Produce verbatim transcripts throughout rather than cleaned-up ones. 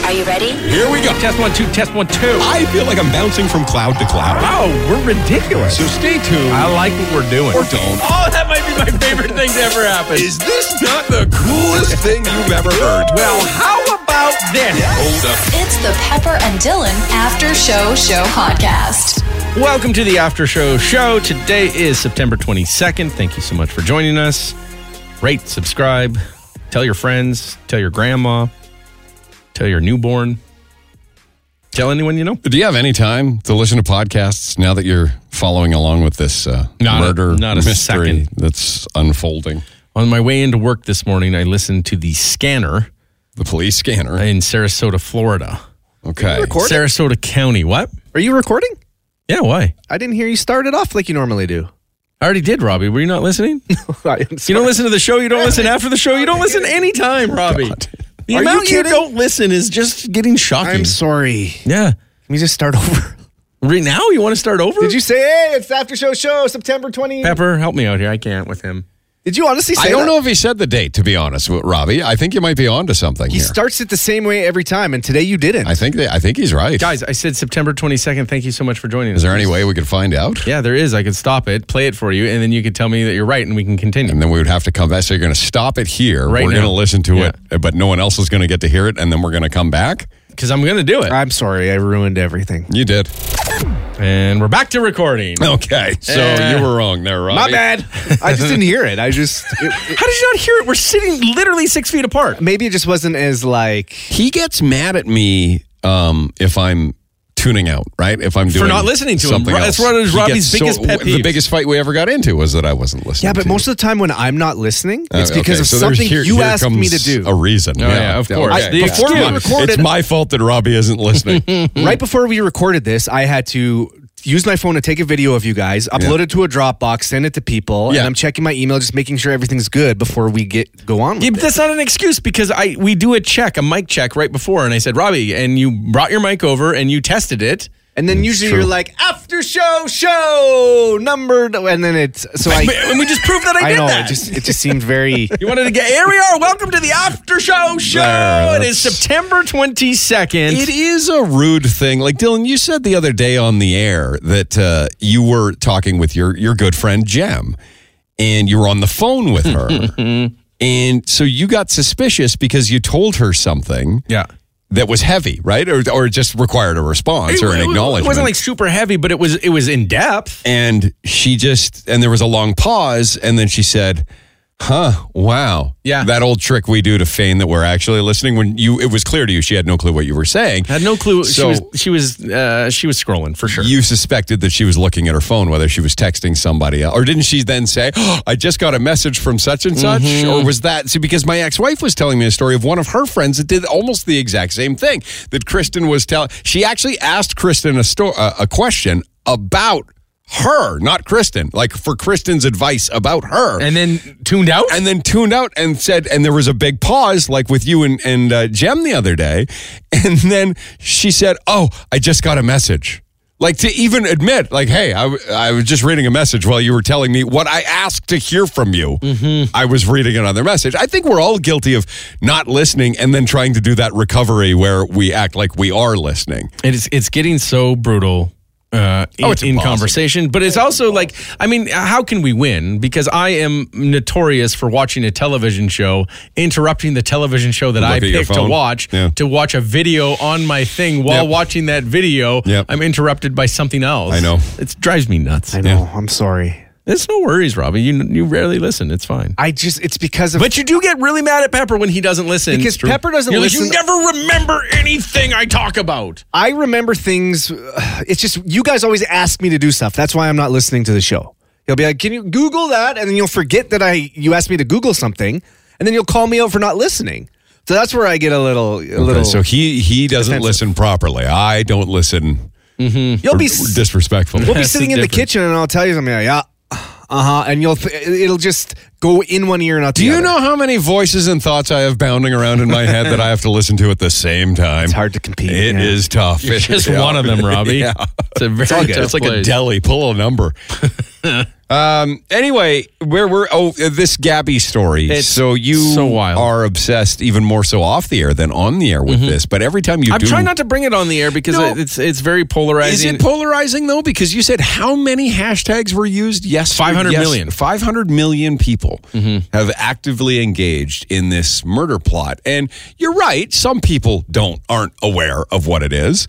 Are you ready? Here we go. Test one, two, test one, two. I feel like I'm bouncing from cloud to cloud. Wow, we're ridiculous. So stay tuned. I like what we're doing. Or don't. Oh, that might be my favorite thing to ever happen. Is this not the coolest thing you've ever heard? Well, how about this? Hold up. It's the Pepper and Dylan After Show Show podcast. Welcome to the After Show Show. Today is September twenty-second. Thank you so much for joining us. Rate, subscribe, tell your friends, tell your grandma, tell your newborn, tell anyone you know. Do you have any time to listen to podcasts now that you're following along with this uh, Not a- murder not a mystery second. that's unfolding? On my way into work this morning, I listened to The Scanner The police scanner. in Sarasota, Florida. Okay. Recording? Sarasota County. What? Are you recording? Yeah, why? I didn't hear you start it off like you normally do. I already did, Robbie. Were you not listening? I'm You sorry. don't listen to the show. You don't listen after the show. You don't listen anytime, Robbie. God. The Are you amount you, kidding? don't listen is just getting shocking. I'm sorry. yeah. Can we just start over? Right now, you want to start over? Did you say, hey, it's the After Show Show, September twentieth? Pepper, help me out here. I can't with him. Did you honestly say I don't that? know if he said the date, to be honest with Robbie. I think you might be onto something He here. starts it the same way every time, and today you didn't. I think they, I think he's right. Guys, I said September twenty-second. Thank you so much for joining us. Is there any way we could find out? Yeah, there is. I could stop it, play it for you, and then you could tell me that you're right, and we can continue. And then we would have to come back. So you're going to stop it here. Right we're now. going to listen to Yeah. it, but no one else is going to get to hear it. And then we're going to come back. Because I'm going to do it. I'm sorry. I ruined everything. You did. And we're back to recording. Okay. So Eh. you were wrong there, Robbie. My bad. I just didn't hear it. I just... It, it- How did you not hear it? We're sitting literally six feet apart. maybe it just wasn't as like... He gets mad at me um, if I'm tuning out, right? If I'm doing For not listening to him. something Ro- that's else. what is He Robbie's gets biggest pet The peeve. biggest fight we ever got into was that I wasn't listening. Yeah, but to most you. of the time when I'm not listening, it's Uh, because okay, of so there's- something here- you here asked me to comes do. A reason. Oh, yeah, of course. I- The before we excuse. recorded... It's my fault that Robbie isn't listening. Right before we recorded this, I had to use my phone to take a video of you guys, upload Yeah. it to a Dropbox, send it to people, Yeah. and I'm checking my email, just making sure everything's good before we get go on with Yeah, it. but that's not an excuse because I we do a check, a mic check right before, and I said, Robbie, and you brought your mic over and you tested it. And then usually true. you're like, after show, show, numbered, and then it's, so I, and we just proved that I, I did know, that. it just, it just seemed very, You wanted to get, here we are. Welcome to the After Show Show. There, It is that's- September twenty-second. It is a rude thing. Like, Dylan, you said the other day on the air that uh, you were talking with your, your good friend, Jem, and you were on the phone with her. And so you got suspicious because you told her something Yeah. that was heavy, right? Or, or just required a response or an It- it- acknowledgement. It wasn't like super heavy, but it was it was in depth. And she just, and there was a long pause, and then she said, huh, wow. Yeah. That old trick we do to feign that we're actually listening when you, it was clear to you she had no clue what you were saying. I had no clue. So- she was she was uh, she was scrolling for sure. You suspected that she was looking at her phone, whether she was texting somebody else. Or didn't she then say, oh, I just got a message from such and such? Mm-hmm. Or was that, see, because my ex-wife was telling me a story of one of her friends that did almost the exact same thing that Kristen was telling. She actually asked Kristen a, sto- uh, a question about her, not Kristen, like for Kristen's advice about her. and then tuned out. and then tuned out and said, and there was a big pause, like with you and, and uh, Jem the other day. And then she said, oh, I just got a message. Like to even admit, like, hey, I, w- I was just reading a message while you were telling me what I asked to hear from you. Mm-hmm. I was reading another message. I think we're all guilty of not listening and then trying to do that recovery where we act like we are listening. It's it's getting so brutal uh, in, Oh, it's in impossible. conversation, but it's also like, I mean, how can we win? Because I am notorious for watching a television show, interrupting the television show that Look I at your picked to phone. watch, Yeah. to watch a video on my thing. While Yep. watching that video, Yep. I'm interrupted by something else. I know. It drives me nuts. I know, I'm sorry. It's no worries, Robbie. You you rarely listen. It's fine. I just, it's because of, But you do get really mad at Pepper when he doesn't listen. Because It's true. Pepper doesn't You're like, listen- you never remember anything I talk about. I remember things, uh, it's just, you guys always ask me to do stuff. That's why I'm not listening to the show. You'll be like, can you Google that? And then you'll forget that I, you asked me to Google something, and then you'll call me out for not listening. So that's where I get a little, a little. Okay, so he, he doesn't defensive. listen properly. I don't listen. You'll be, Or disrespectful. we'll be That's sitting the in the difference. kitchen, and I'll tell you something. Like, yeah, uh huh, and you'll, it'll just go in one ear and out the Do you other. know how many voices and thoughts I have bounding around in my head that I have to listen to at the same time? It's hard to compete. It yeah. is tough. You're It- just yeah. one of them, Robbie. Yeah. It's a very It's, all good. tough It's like a place. deli. Pull a number. um. Anyway, where we're oh this Gabby story. It's so you so wild. are obsessed even more so off the air than on the air with this. But every time you I'm do, trying not to bring it on the air because No. it's it's very polarizing. Is it polarizing though? Because you said how many hashtags were used? Yes, five hundred yes, million. five hundred million people have actively engaged in this murder plot, and you're right. Some people don't aren't aware of what it is.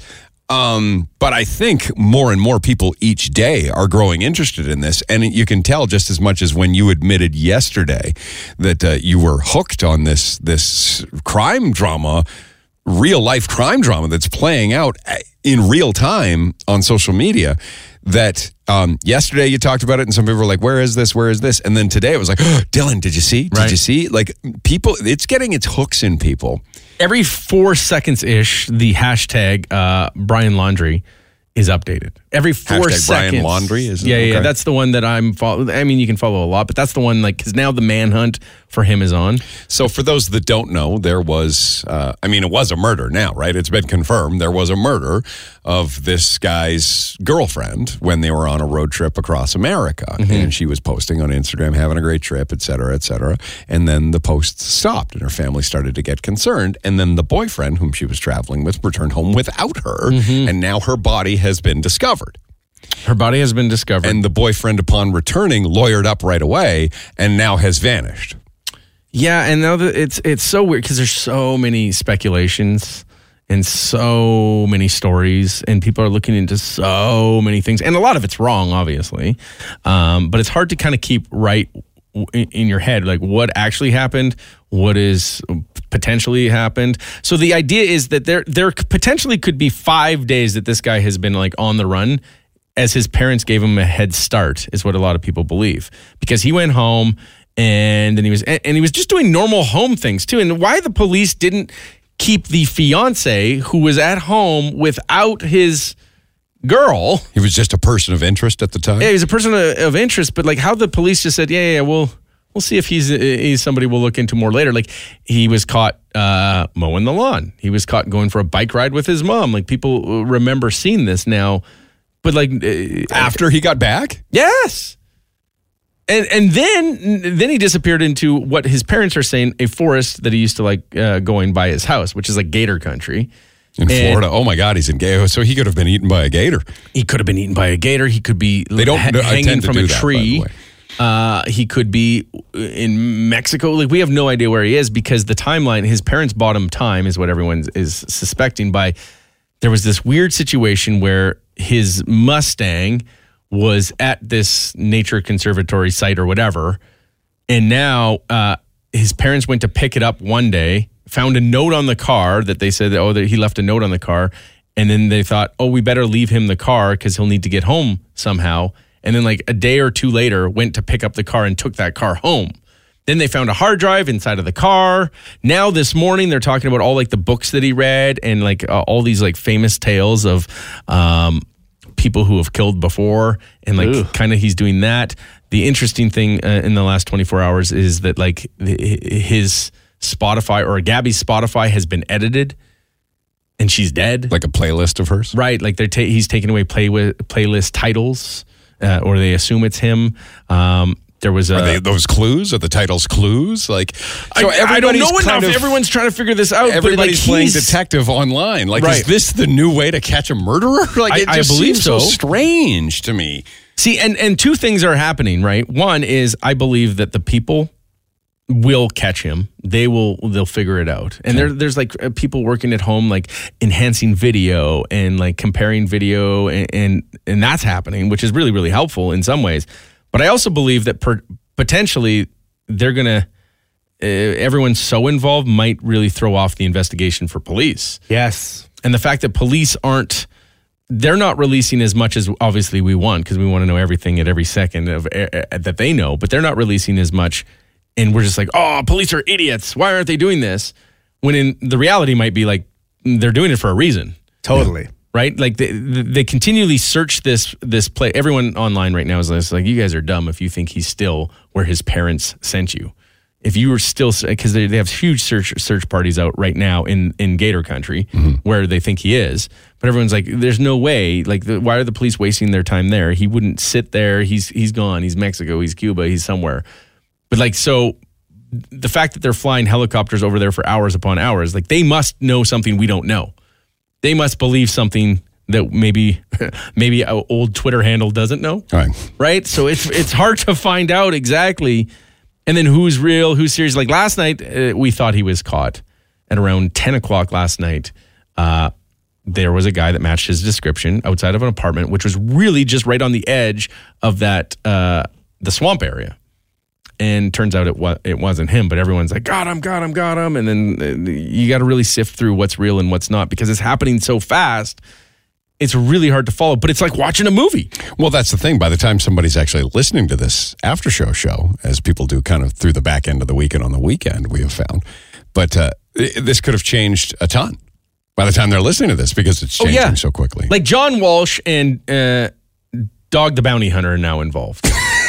Um, but I think more and more people each day are growing interested in this. And you can tell just as much as when you admitted yesterday that uh, you were hooked on this, this crime drama, real life crime drama that's playing out in real time on social media. That um, yesterday you talked about it and some people were like, where is this? Where is this? And then today it was like, oh, Dylan, did you see? Did Right. you see? Like people, it's getting its hooks in people. Every four seconds ish, the hashtag uh, Brian Laundrie is updated. Every four Hashtag Brian seconds. Laundrie is- yeah, yeah. okay. That's the one that I'm follow. I mean, you can follow a lot, but that's the one like because now the manhunt for him is on. So for those that don't know, there was, uh, I mean, it was a murder now, right? It's been confirmed. There was a murder of this guy's girlfriend when they were on a road trip across America. Mm-hmm. And she was posting on Instagram, having a great trip, et cetera, et cetera. And then the posts stopped and her family started to get concerned. And then the boyfriend whom she was traveling with returned home without her. Mm-hmm. And now her body has been discovered. Her body has been discovered. And the boyfriend, upon returning, lawyered up right away and now has vanished. Yeah, and now that it's it's so weird because there's so many speculations and so many stories, and people are looking into so many things, and a lot of it's wrong, obviously. Um, but it's hard to kind of keep right w- in, in your head, like what actually happened, what is potentially happened. So the idea is that there there potentially could be five days that this guy has been like on the run, as his parents gave him a head start, is what a lot of people believe, because he went home. And then he was, and he was just doing normal home things too. And why the police didn't keep the fiance who was at home without his girl? He was just a person of interest at the time. Yeah, he was a person of, of interest, but like how the police just said, yeah, yeah, yeah, we'll we'll see if he's he's somebody we'll look into more later. Like he was caught uh, mowing the lawn. He was caught going for a bike ride with his mom. Like people remember seeing this now, but like uh, After he got back? yes. And and then then he disappeared into what his parents are saying, a forest that he used to like uh, going by his house, which is like gator country. In And Florida. Oh my God, he's in gator. So he could have been eaten by a gator. He could have been eaten by a gator. He could be They don't ha- I hanging tend to from do a that, by the tree. way. Uh, he could be in Mexico. Like we have no idea where he is because the timeline, his parents bought him time, is what everyone is suspecting. By there was this weird situation where his Mustang was at this nature conservatory site or whatever. And now uh, his parents went to pick it up one day, found a note on the car that they said, oh, that he left a note on the car. And then they thought, oh, we better leave him the car because he'll need to get home somehow. And then like a day or two later, went to pick up the car and took that car home. Then they found a hard drive inside of the car. Now this morning, they're talking about all like the books that he read and like uh, all these like famous tales of um, people who have killed before, and like kind of he's doing that. The interesting thing uh, in the last twenty-four hours is that like his Spotify or Gabby's Spotify has been edited, and she's dead. Like a playlist of hers? Right, like they're ta- he's taking away play playlist titles, uh, or they assume it's him. Um, there was a. Are they those clues? Are the titles clues? Like, so I, I don't everybody's know kind enough. of- Everyone's trying to figure this out. Everybody's but like playing he's- detective online. Like, Right. is this the new way to catch a murderer? Like, I- it I just believe seems so so. strange to me. See, and, and two things are happening, right? One is I believe that the people will catch him. They will, they'll figure it out. And there, there's like uh, people working at home, like enhancing video and like comparing video, and, and, and that's happening, which is really, really helpful in some ways. But I also believe that per, potentially they're going to, uh, everyone's so involved might really throw off the investigation for police. Yes. And the fact that police aren't, they're not releasing as much as obviously we want, because we want to know everything at every second of uh, uh, that they know, but they're not releasing as much. And we're just like, oh, police are idiots. Why aren't they doing this? When in the reality might be like, they're doing it for a reason. Totally. Right? Like they, they continually search this this play. Everyone online right now is like, you guys are dumb if you think he's still where his parents sent you. if you were still, because they, they have huge search search parties out right now in, in Gator Country mm-hmm. where they think he is, but everyone's like, there's no way. Like, the, why are the police wasting their time there? He wouldn't sit there. He's he's gone. He's Mexico. He's Cuba. He's somewhere. But like, so the fact that they're flying helicopters over there for hours upon hours, like they must know something we don't know. They must believe something that maybe maybe an old Twitter handle doesn't know. Right. Right. So it's it's hard to find out exactly. And then who's real, who's serious. Like last night, uh, we thought he was caught. At around ten o'clock last night, uh, there was a guy that matched his description outside of an apartment, which was really just right on the edge of that uh, the swamp area. And turns out it was it wasn't him, but everyone's like, got him, got him, got him. And then uh, you got to really sift through what's real and what's not because it's happening so fast. It's really hard to follow, but it's like watching a movie. Well, that's the thing. By the time somebody's actually listening to this after show show, as people do kind of through the back end of the week and on the weekend, we have found. But uh, this could have changed a ton by the time they're listening to this because it's changing oh, yeah. so quickly. Like John Walsh and uh, Dog the Bounty Hunter are now involved.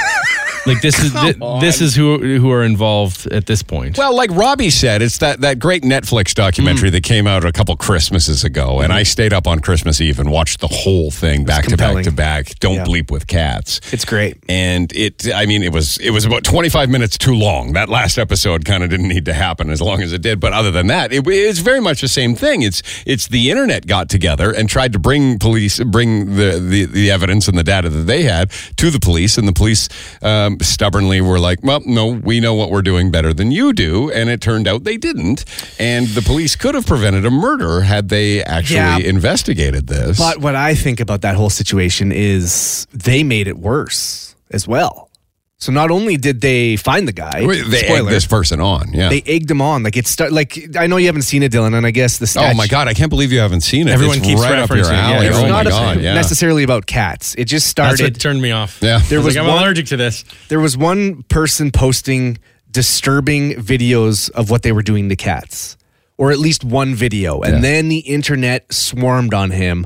Like this is th- this is who who are involved at this point. Well, like Robbie said, it's that, that great Netflix documentary mm. that came out a couple Christmases ago, and mm. I stayed up on Christmas Eve and watched the whole thing back to back to back. Don't yeah. bleep with cats. It's great, and it. I mean, it was it was about twenty-five minutes too long. That last episode kind of didn't need to happen as long as it did. But other than that, it, it's very much the same thing. It's it's the internet got together and tried to bring police bring the the, the evidence and the data that they had to the police, and the police. Um, stubbornly were like, well, no, we know what we're doing better than you do. And it turned out they didn't. And the police could have prevented a murder had they actually yeah. investigated this. But what I think about that whole situation is they made it worse as well. So not only did they find the guy, they spoiler, egged this person on. Yeah, they egged him on. Like it start. Like I know you haven't seen it, Dylan, and I guess the statue, oh my god, I can't believe you haven't seen it. Everyone it's keeps right up your alley. Yeah, it's oh not my god, yeah. necessarily about cats. It just started. That's what turned me off. Yeah, there was, was like, I'm one, allergic to this. There was one person posting disturbing videos of what they were doing to cats, or at least one video, and yeah. then the internet swarmed on him.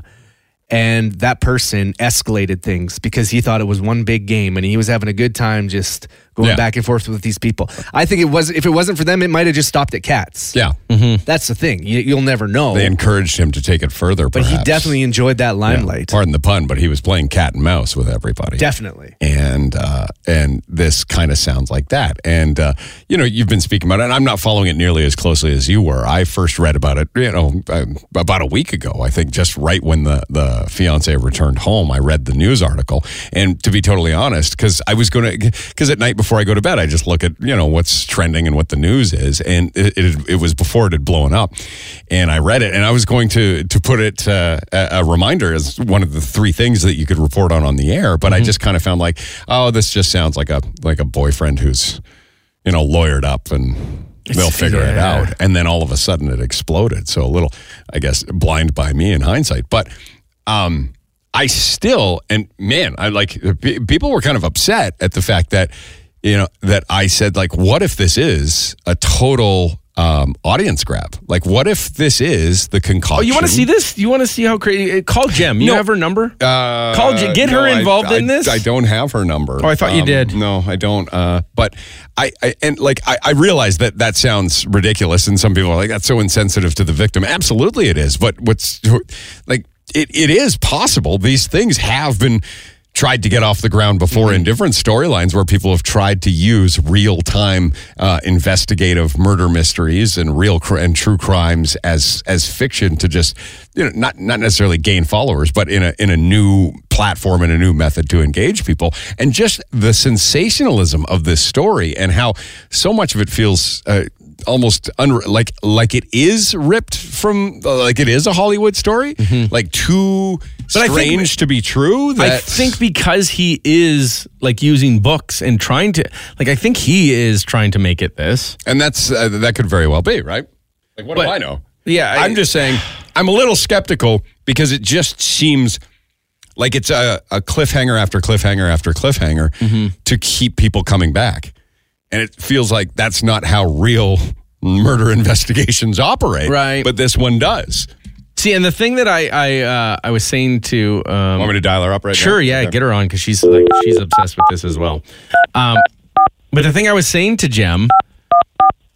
And that person escalated things because he thought it was one big game and he was having a good time just going yeah. back and forth with these people. I think it was if it wasn't for them, it might have just stopped at cats. Yeah. Mm-hmm. That's the thing. You, you'll never know. They encouraged him to take it further, But perhaps. he definitely enjoyed that limelight. Yeah. Pardon the pun, but he was playing cat and mouse with everybody. Definitely. And uh, and this kind of sounds like that. And, uh, you know, you've been speaking about it, and I'm not following it nearly as closely as you were. I first read about it, you know, about a week ago, I think, just right when the, the fiance returned home. I read the news article. And to be totally honest, because I was going to, because at night before I go to bed, I just look at, you know, what's trending and what the news is. And it, it, it was before it had blown up. And I read it, and I was going to, to put it uh, a, a reminder as one of the three things that you could report on on the air. But mm-hmm. I just kind of found like, oh, this just sounds like a like a boyfriend who's, you know, lawyered up and they'll figure yeah. it out. And then all of a sudden it exploded. So a little, I guess, blind by me in hindsight. But um, I still, and man, I like, people were kind of upset at the fact that, you know, that I said, like, what if this is a total um, audience grab? Like, what if this is the concoction? Oh, you want to see this? You want to see how crazy? Call Jem. You no. have her number? Uh, Call Jem. Get no, her involved I, in this? I, I don't have her number. Oh, I thought um, you did. No, I don't. Uh, but I, I, and like, I, I realize that that sounds ridiculous. And some people are like, that's so insensitive to the victim. Absolutely it is. But what's like, it, it is possible. These things have been tried to get off the ground before mm-hmm. in different storylines where people have tried to use real-time uh, investigative murder mysteries and real cr- and true crimes as as fiction to just, you know, not not necessarily gain followers, but in a in a new platform and a new method to engage people. And just the sensationalism of this story and how so much of it feels uh, almost un- like like it is ripped from, uh, like it is a Hollywood story, mm-hmm. like too but strange think, to be true. That I think because he is like using books and trying to, like I think he is trying to make it this, and that's uh, that could very well be right. Like what but, do I know? Yeah, I, I'm just saying I'm a little skeptical because it just seems like it's a, a cliffhanger after cliffhanger after cliffhanger mm-hmm. to keep people coming back. And it feels like that's not how real murder investigations operate. Right. But this one does. See, and the thing that I I uh, I was saying to um, want me to dial her up right sure, now? Sure, yeah, okay. Get her on because she's like she's obsessed with this as well. Um, but the thing I was saying to Jem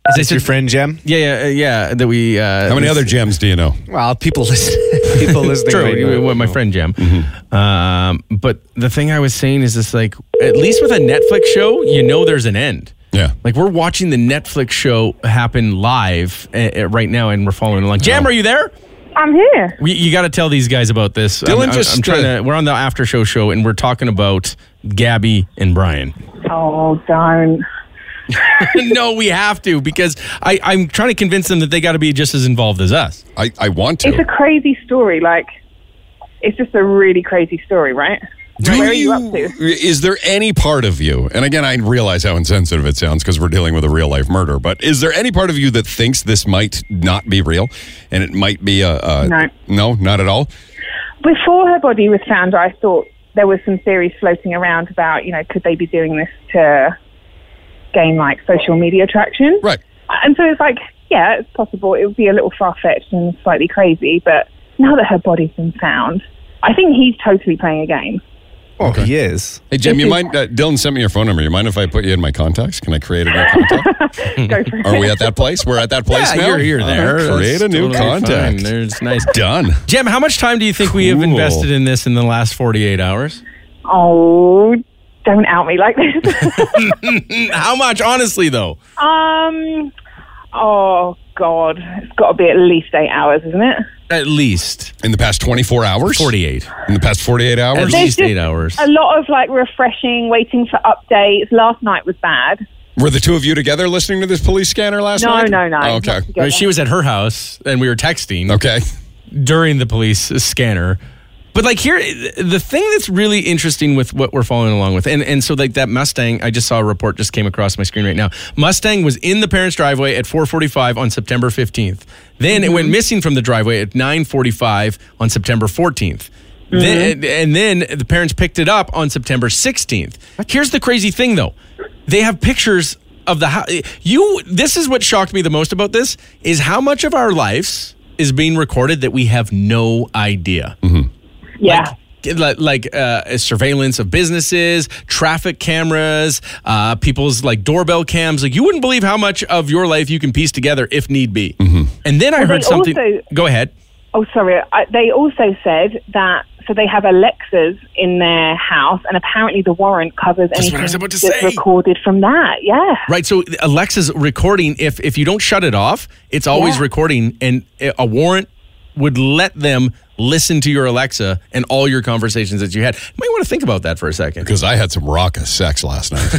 Is Is this your friend, Jem? Yeah, yeah, uh, yeah. That we. Uh, How many other gems do you know? Well, people listen. People listening. True, right now. with my friend Jem. Um, but the thing I was saying is this: like, at least with a Netflix show, you know, there's an end. Yeah. Like we're watching the Netflix show happen live uh, right now, and we're following along. Jem, are you there? I'm here. We, you got to tell these guys about this. Dylan I'm, I'm- just, I'm trying uh, to. We're on the after show show, and we're talking about Gabby and Brian. Oh, don't. No, we have to because I, I'm trying to convince them that they got to be just as involved as us. I, I want It's to. a crazy story. Like, it's just a really crazy story, right? Do Where are you up to? Is there any part of you, and again, I realize how insensitive it sounds because we're dealing with a real life murder, but is there any part of you that thinks this might not be real and it might be a. a No. No, not at all? Before her body was found, I thought there was some theories floating around about, you know, could they be doing this to gain, like, social media traction? Right. And so it's like, yeah, it's possible. It would be a little far-fetched and slightly crazy, but now that her body's been found, I think he's totally playing a game. Oh, he is. Hey, Jim, This you is- mind? Uh, Dylan sent me your phone number. You mind if I put you in my contacts? Can I create a new contact? Go for it. Are we at that place? We're at that place now? you're, you're All there. right, create That's a new totally contact. fine. There's nice. Done. Jem, how much time do you think we have Cool. invested in this in the last forty-eight hours? Oh, don't out me like this. How much, honestly, though? um, oh, God. It's got to be at least eight hours, isn't it? At least In the past twenty-four hours? forty-eight. In the past forty-eight At hours? least just eight hours. A lot of, like, refreshing, waiting for updates. Last night was bad. Were the two of you together listening to this police scanner last No, night? no, no. Oh, okay. not together. She was at her house, and we were texting Okay. during the police scanner. But like here, the thing that's really interesting with what we're following along with, and, and so like that Mustang, I just saw a report just came across my screen right now. Mustang was in the parents' driveway at four forty-five on September fifteenth. Then it went missing from the driveway at nine forty-five on September fourteenth. Then, and then the parents picked it up on September sixteenth. Here's the crazy thing though. They have pictures of the house. You, this is what shocked me the most about this is how much of our lives is being recorded that we have no idea. Yeah. Like, like uh, surveillance of businesses, traffic cameras, uh, people's like doorbell cams. Like you wouldn't believe how much of your life you can piece together if need be. And then I Well, heard they something. also- Go ahead. Oh, sorry. I, they also said that, so they have Alexas in their house, and apparently the warrant covers That's what anything I was about to that's say. recorded from that. Yeah. Right. So Alexa's recording. If if you don't shut it off, it's always Yeah. recording, and a warrant would let them listen to your Alexa and all your conversations that you had. You might want to think about that for a second. Because I had some raucous sex last night.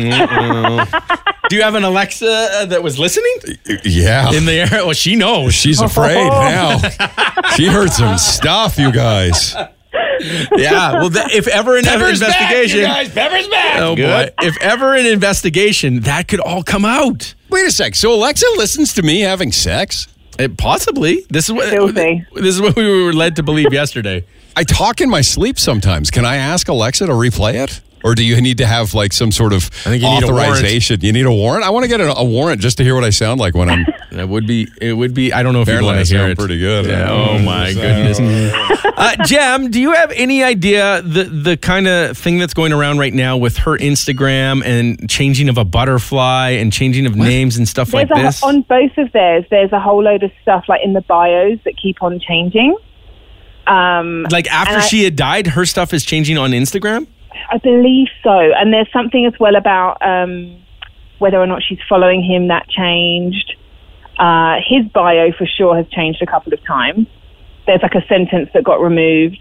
Do you have an Alexa uh, that was listening Yeah. in the air? Well, she knows. She's afraid now. She heard some stuff, you guys. Yeah. Well, th- if ever an ever investigation, Pepper's back. oh boy, if ever an investigation, that could all come out. Wait a sec. So Alexa listens to me having sex? It, possibly. This is what Filthy. this is what we were led to believe yesterday. I talk in my sleep sometimes. Can I ask Alexa to replay it? Or do you need to have like some sort of think you need a warrant. authorization? You need a warrant? I want to get a, a warrant just to hear what I sound like when I'm... It would be. It would be. I don't know if you Apparently want I to hear sound it. pretty good. Yeah, oh my goodness. Uh, Jem, do you have any idea the the kind of thing that's going around right now with her Instagram and changing of a butterfly and changing of names and stuff There's like a, this? on both of theirs, there's a whole load of stuff like in the bios that keep on changing. Um, Like after and I- she had died, her stuff is changing on Instagram? I believe so. And there's something as well about um, whether or not she's following him that changed. Uh, his bio for sure has changed a couple of times. There's like a sentence that got removed.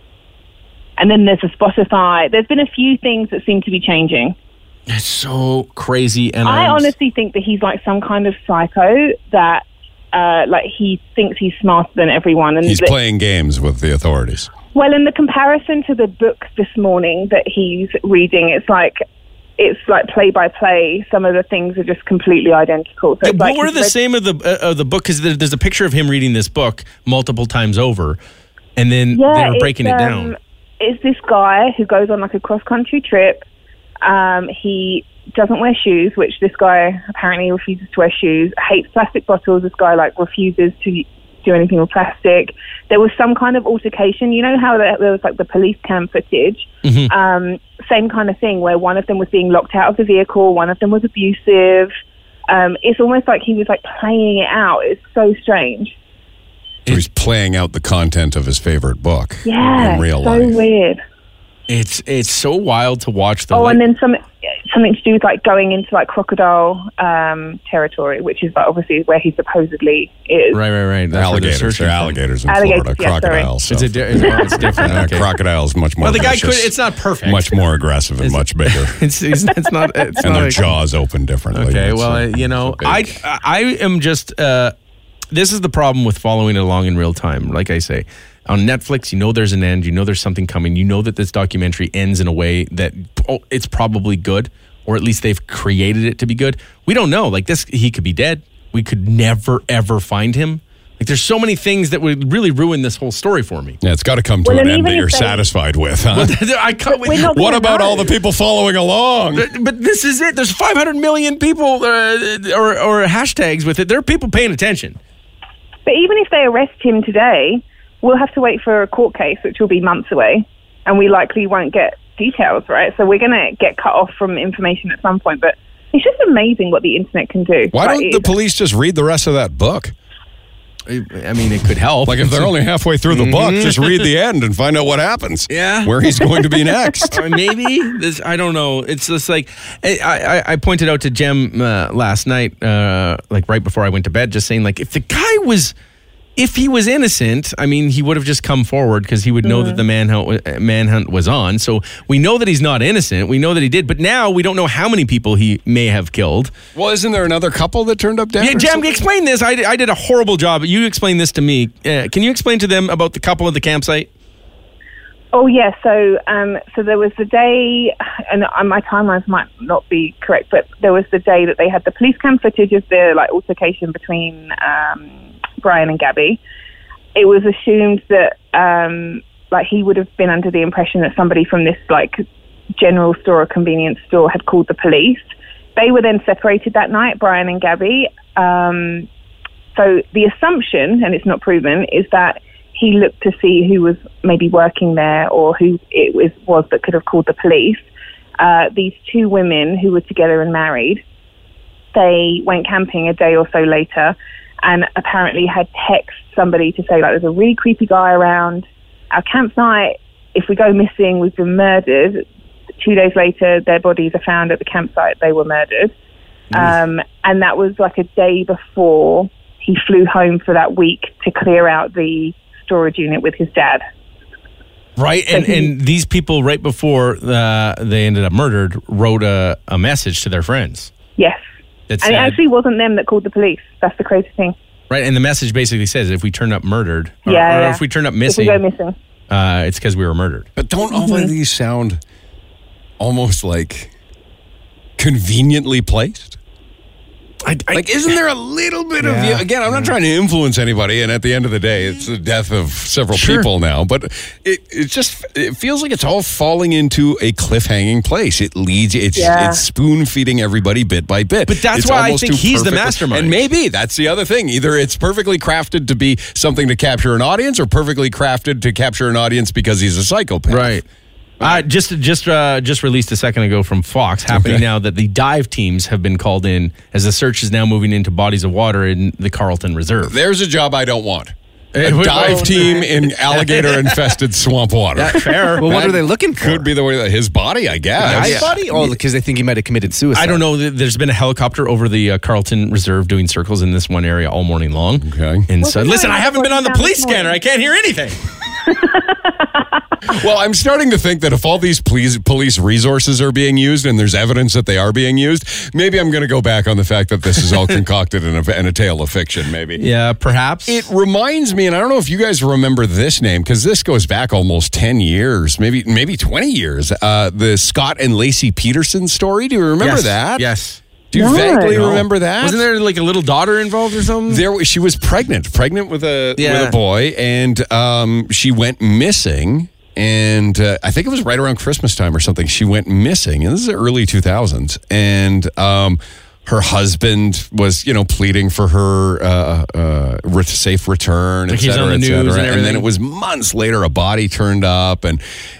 And then there's a Spotify. There's been a few things that seem to be changing. It's so crazy. And I I'm- honestly think that he's like some kind of psycho that uh, like he thinks he's smarter than everyone. And He's that- playing games with the authorities. Well, in the comparison to the book this morning that he's reading, it's like it's like play by play. Some of the things are just completely identical. So Yeah, it's what like were he's the read- same of the uh, of the book? Because there, there's a picture of him reading this book multiple times over, and then Yeah, they were it's, breaking it um, down. It's this guy who goes on like a cross country trip. Um, he doesn't wear shoes, which this guy apparently refuses to wear shoes. Hates plastic bottles. This guy like refuses to do anything with plastic. There was some kind of altercation. You know how there, there was like the police cam footage? Mhm. Um, same kind of thing where one of them was being locked out of the vehicle, one of them was abusive. Um, it's almost like he was like playing it out. It's so strange. He's playing out the content of his favorite book Yeah, in real so life. weird. It's it's so wild to watch. The Oh, like, and then some something to do with like going into like crocodile um, territory, which is like obviously where he supposedly is. right, right, right. That's where Alligators. searching They're for him. alligators in Alligators, Florida. yeah, sorry. Crocodiles. It's a di- it's, well, it's different. Uh, Okay. Crocodile's much more Well, the guy vicious, could. It's not perfect. much more aggressive and It's- much bigger. It's, it's, it's not. It's and not their a- jaws open differently. Okay, It's well, a- uh, you know, it's a I big- I am just. Uh, this is the problem with following it along in real time. Like I say, on Netflix, you know there's an end. You know there's something coming. You know that this documentary ends in a way that oh, it's probably good, or at least they've created it to be good. We don't know. Like this, he could be dead. We could never ever find him. Like there's so many things that would really ruin this whole story for me. Yeah, it's got to come to Well, an and end that even you're if they- satisfied with. Huh? I can't, We're not What gonna about know. all the people following along? But, but this is it. There's five hundred million people uh, or, or hashtags with it. There are people paying attention. But even if they arrest him today, we'll have to wait for a court case, which will be months away, and we likely won't get details, right? So we're going to get cut off from information at some point. But it's just amazing what the internet can do. Why Like, don't the it's- police just read the rest of that book? I mean, it could help. Like if they're only halfway through the book, just read the end and find out what happens. Yeah. Where he's going to be next. Or maybe this. I don't know. It's just like I, I, I pointed out to Jem uh, last night, uh, like right before I went to bed, just saying like if the guy was, if he was innocent, I mean, he would have just come forward because he would know that the manhunt wa- manhunt was on. So we know that he's not innocent. We know that he did, but now we don't know how many people he may have killed. Well, isn't there another couple that turned up dead? Yeah, or Jem, something? explain this. I, did- I did a horrible job. You explain this to me. Uh, can you explain to them about the couple at the campsite? Oh yeah, so um, so there was the day, and uh, my timelines might not be correct, but there was the day that they had the police cam footage of the like altercation between um, Brian and Gabby. It was assumed that um, like he would have been under the impression that somebody from this like general store or convenience store had called the police. They were then separated that night, Brian and Gabby. Um, so the assumption, and it's not proven, is that he looked to see who was maybe working there or who it was, was that could have called the police. Uh, these two women who were together and married, they went camping a day or so later and apparently had texted somebody to say, like, there's a really creepy guy around our campsite. If we go missing, we've been murdered. Two days later, their bodies are found at the campsite. They were murdered. Um, and that was like a day before he flew home for that week to clear out the storage unit with his dad. Right, and, and these people right before uh, they ended up murdered wrote a, a message to their friends. Yes. That And said, it actually wasn't them that called the police. That's the crazy thing. right, and the message basically says if we turn up murdered, or, Yeah, or yeah. if we turn up If we missing, go missing. uh, it's because we were murdered. But don't all Mm-hmm. of these sound almost like conveniently placed? I, I, Like, isn't there a little bit of Yeah. you? Again, I'm not trying to influence anybody, and at the end of the day, it's the death of several Sure. people now. But it it just it feels like it's all falling into a cliffhanging place. It leads it's Yeah. it's spoon feeding everybody bit by bit. But that's It's why I almost think too he's the perfectly- mastermind. And maybe that's the other thing. Either it's perfectly crafted to be something to capture an audience, or perfectly crafted to capture an audience because he's a psychopath. right. Uh, just just uh, just released a second ago from Fox, happening Okay. now that the dive teams have been called in as the search is now moving into bodies of water in the Carlton Reserve. There's a job I don't want. A Eh, wait, dive oh, team in alligator-infested swamp water. Fair. Well, what are they looking for? Could be the way that his body, I guess. His body? Oh, because they think he might have committed suicide. I don't know. There's been a helicopter over the uh, Carlton Reserve doing circles in this one area all morning long. Okay. And so, Wasn't listen, there I haven't been on the one police this morning? scanner. I can't hear anything. Well, I'm starting to think that if all these police, police resources are being used and there's evidence that they are being used, maybe I'm going to go back on the fact that this is all concocted in a, in a tale of fiction, maybe. Yeah, perhaps. It reminds me, and I don't know if you guys remember this name, because this goes back almost ten years, maybe maybe twenty years, uh, the Scott and Lacey Peterson story. Do you remember yes. that? Yes. Do you No. vaguely No. remember that? Wasn't there like a little daughter involved or something? There, was- she was pregnant, pregnant with a Yeah. with a boy, and um, she went missing. And uh, I think it was right around Christmas time or something. She went missing, and this is the early two thousands. And um, her husband was, you know, pleading for her uh, uh, re- safe return, Like et he's cetera, on the et news cetera. and And then everything. it was months later, a body turned up, and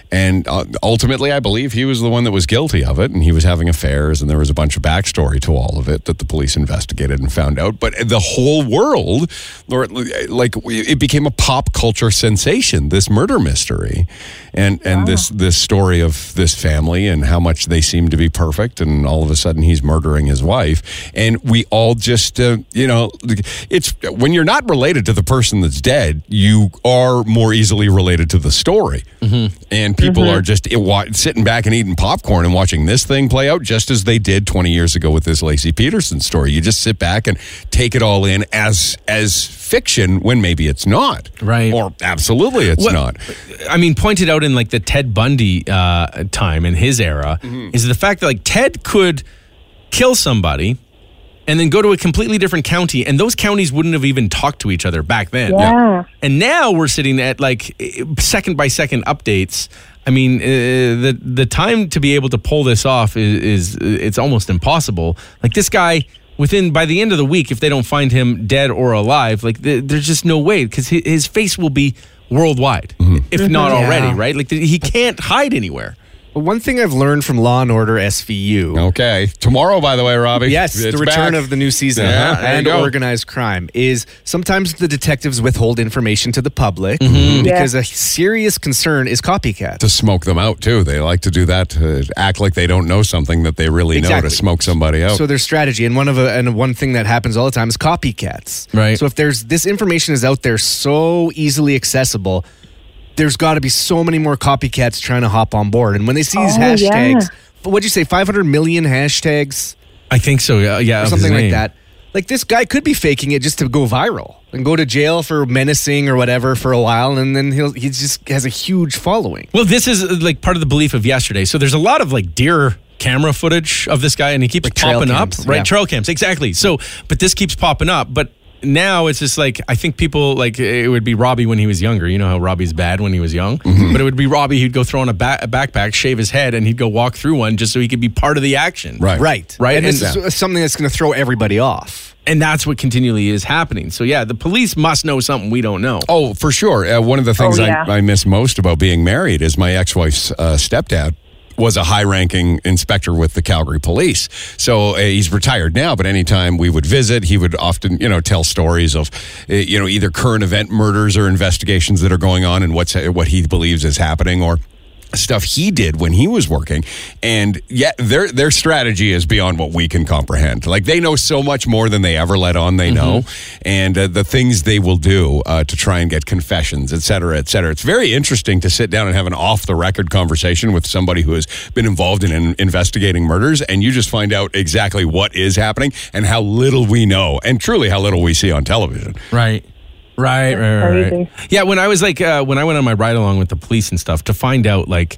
And uh, ultimately, I believe he was the one that was guilty of it, and he was having affairs, and there was a bunch of backstory to all of it that the police investigated and found out. But the whole world, or like, it became a pop culture sensation, this murder mystery, and and this this story of this family and how much they seem to be perfect, and all of a sudden he's murdering his wife, and we all just, uh, you know, it's when you're not related to the person that's dead, you are more easily related to the story, mm-hmm. and people mm-hmm. are just it, wa- sitting back and eating popcorn and watching this thing play out, just as they did twenty years ago with this Lacey Peterson story. You just sit back and take it all in as as fiction when maybe it's not, right? Or absolutely it's what, not. I mean, pointed out in like the Ted Bundy uh, time in his era mm-hmm. is the fact that like Ted could kill somebody and then go to a completely different county, and those counties wouldn't have even talked to each other back then. Yeah. And now we're sitting at like second by second updates. I mean, uh, the the time to be able to pull this off is, is it's almost impossible. Like this guy, within by the end of the week, if they don't find him dead or alive, like the, there's just no way, because his, his face will be worldwide, mm-hmm. if mm-hmm. not already, yeah. right? Like the, he can't hide anywhere. But one thing I've learned from Law and Order S V U. Okay. Tomorrow, by the way, Robbie. Yes, it's the return back. of the new season yeah, and organized crime is sometimes the detectives withhold information to the public mm-hmm. because yeah. a serious concern is copycats. To smoke them out, too. They like to do that, to act like they don't know something that they really exactly. know, to smoke somebody out. So their strategy, and one of a, and one thing that happens all the time is copycats. Right. So if there's this information is out there so easily accessible, there's got to be so many more copycats trying to hop on board. And when they see these oh, hashtags, yeah. what'd you say, five hundred million hashtags? I think so, yeah. yeah or something like that. Like this guy could be faking it just to go viral and go to jail for menacing or whatever for a while, and then he'll he just has a huge following. Well, this is like part of the belief of yesterday. So there's a lot of like deer camera footage of this guy, and he keeps like popping up, cams, right? Yeah. Trail cams, exactly. So, but this keeps popping up, but now it's just like, I think people, like, it would be Robbie when he was younger. You know how Robbie's bad when he was young? Mm-hmm. But it would be Robbie, he'd go throw on a, ba- a backpack, shave his head, and he'd go walk through one just so he could be part of the action. Right. Right. Right. And, And, this is something that's going to throw everybody off. and that's what continually is happening. So, yeah, the police must know something we don't know. Oh, for sure. Uh, one of the things Oh, yeah. I, I miss most about being married is my ex-wife's uh, stepdad was a high-ranking inspector with the Calgary Police. So uh, he's retired now, but anytime we would visit, he would often, you know, tell stories of, uh, you know, either current event murders or investigations that are going on and what's what he believes is happening, or stuff he did when he was working. And yet their their strategy is beyond what we can comprehend. Like, they know so much more than they ever let on they know, mm-hmm. and uh, the things they will do uh, to try and get confessions, et cetera, et cetera. It's very interesting to sit down and have an off-the-record conversation with somebody who has been involved in, in investigating murders, and you just find out exactly what is happening and how little we know, and truly how little we see on television. Right. Right, right, right, right. Yeah, when I was like, uh, when I went on my ride along with the police and stuff to find out, like,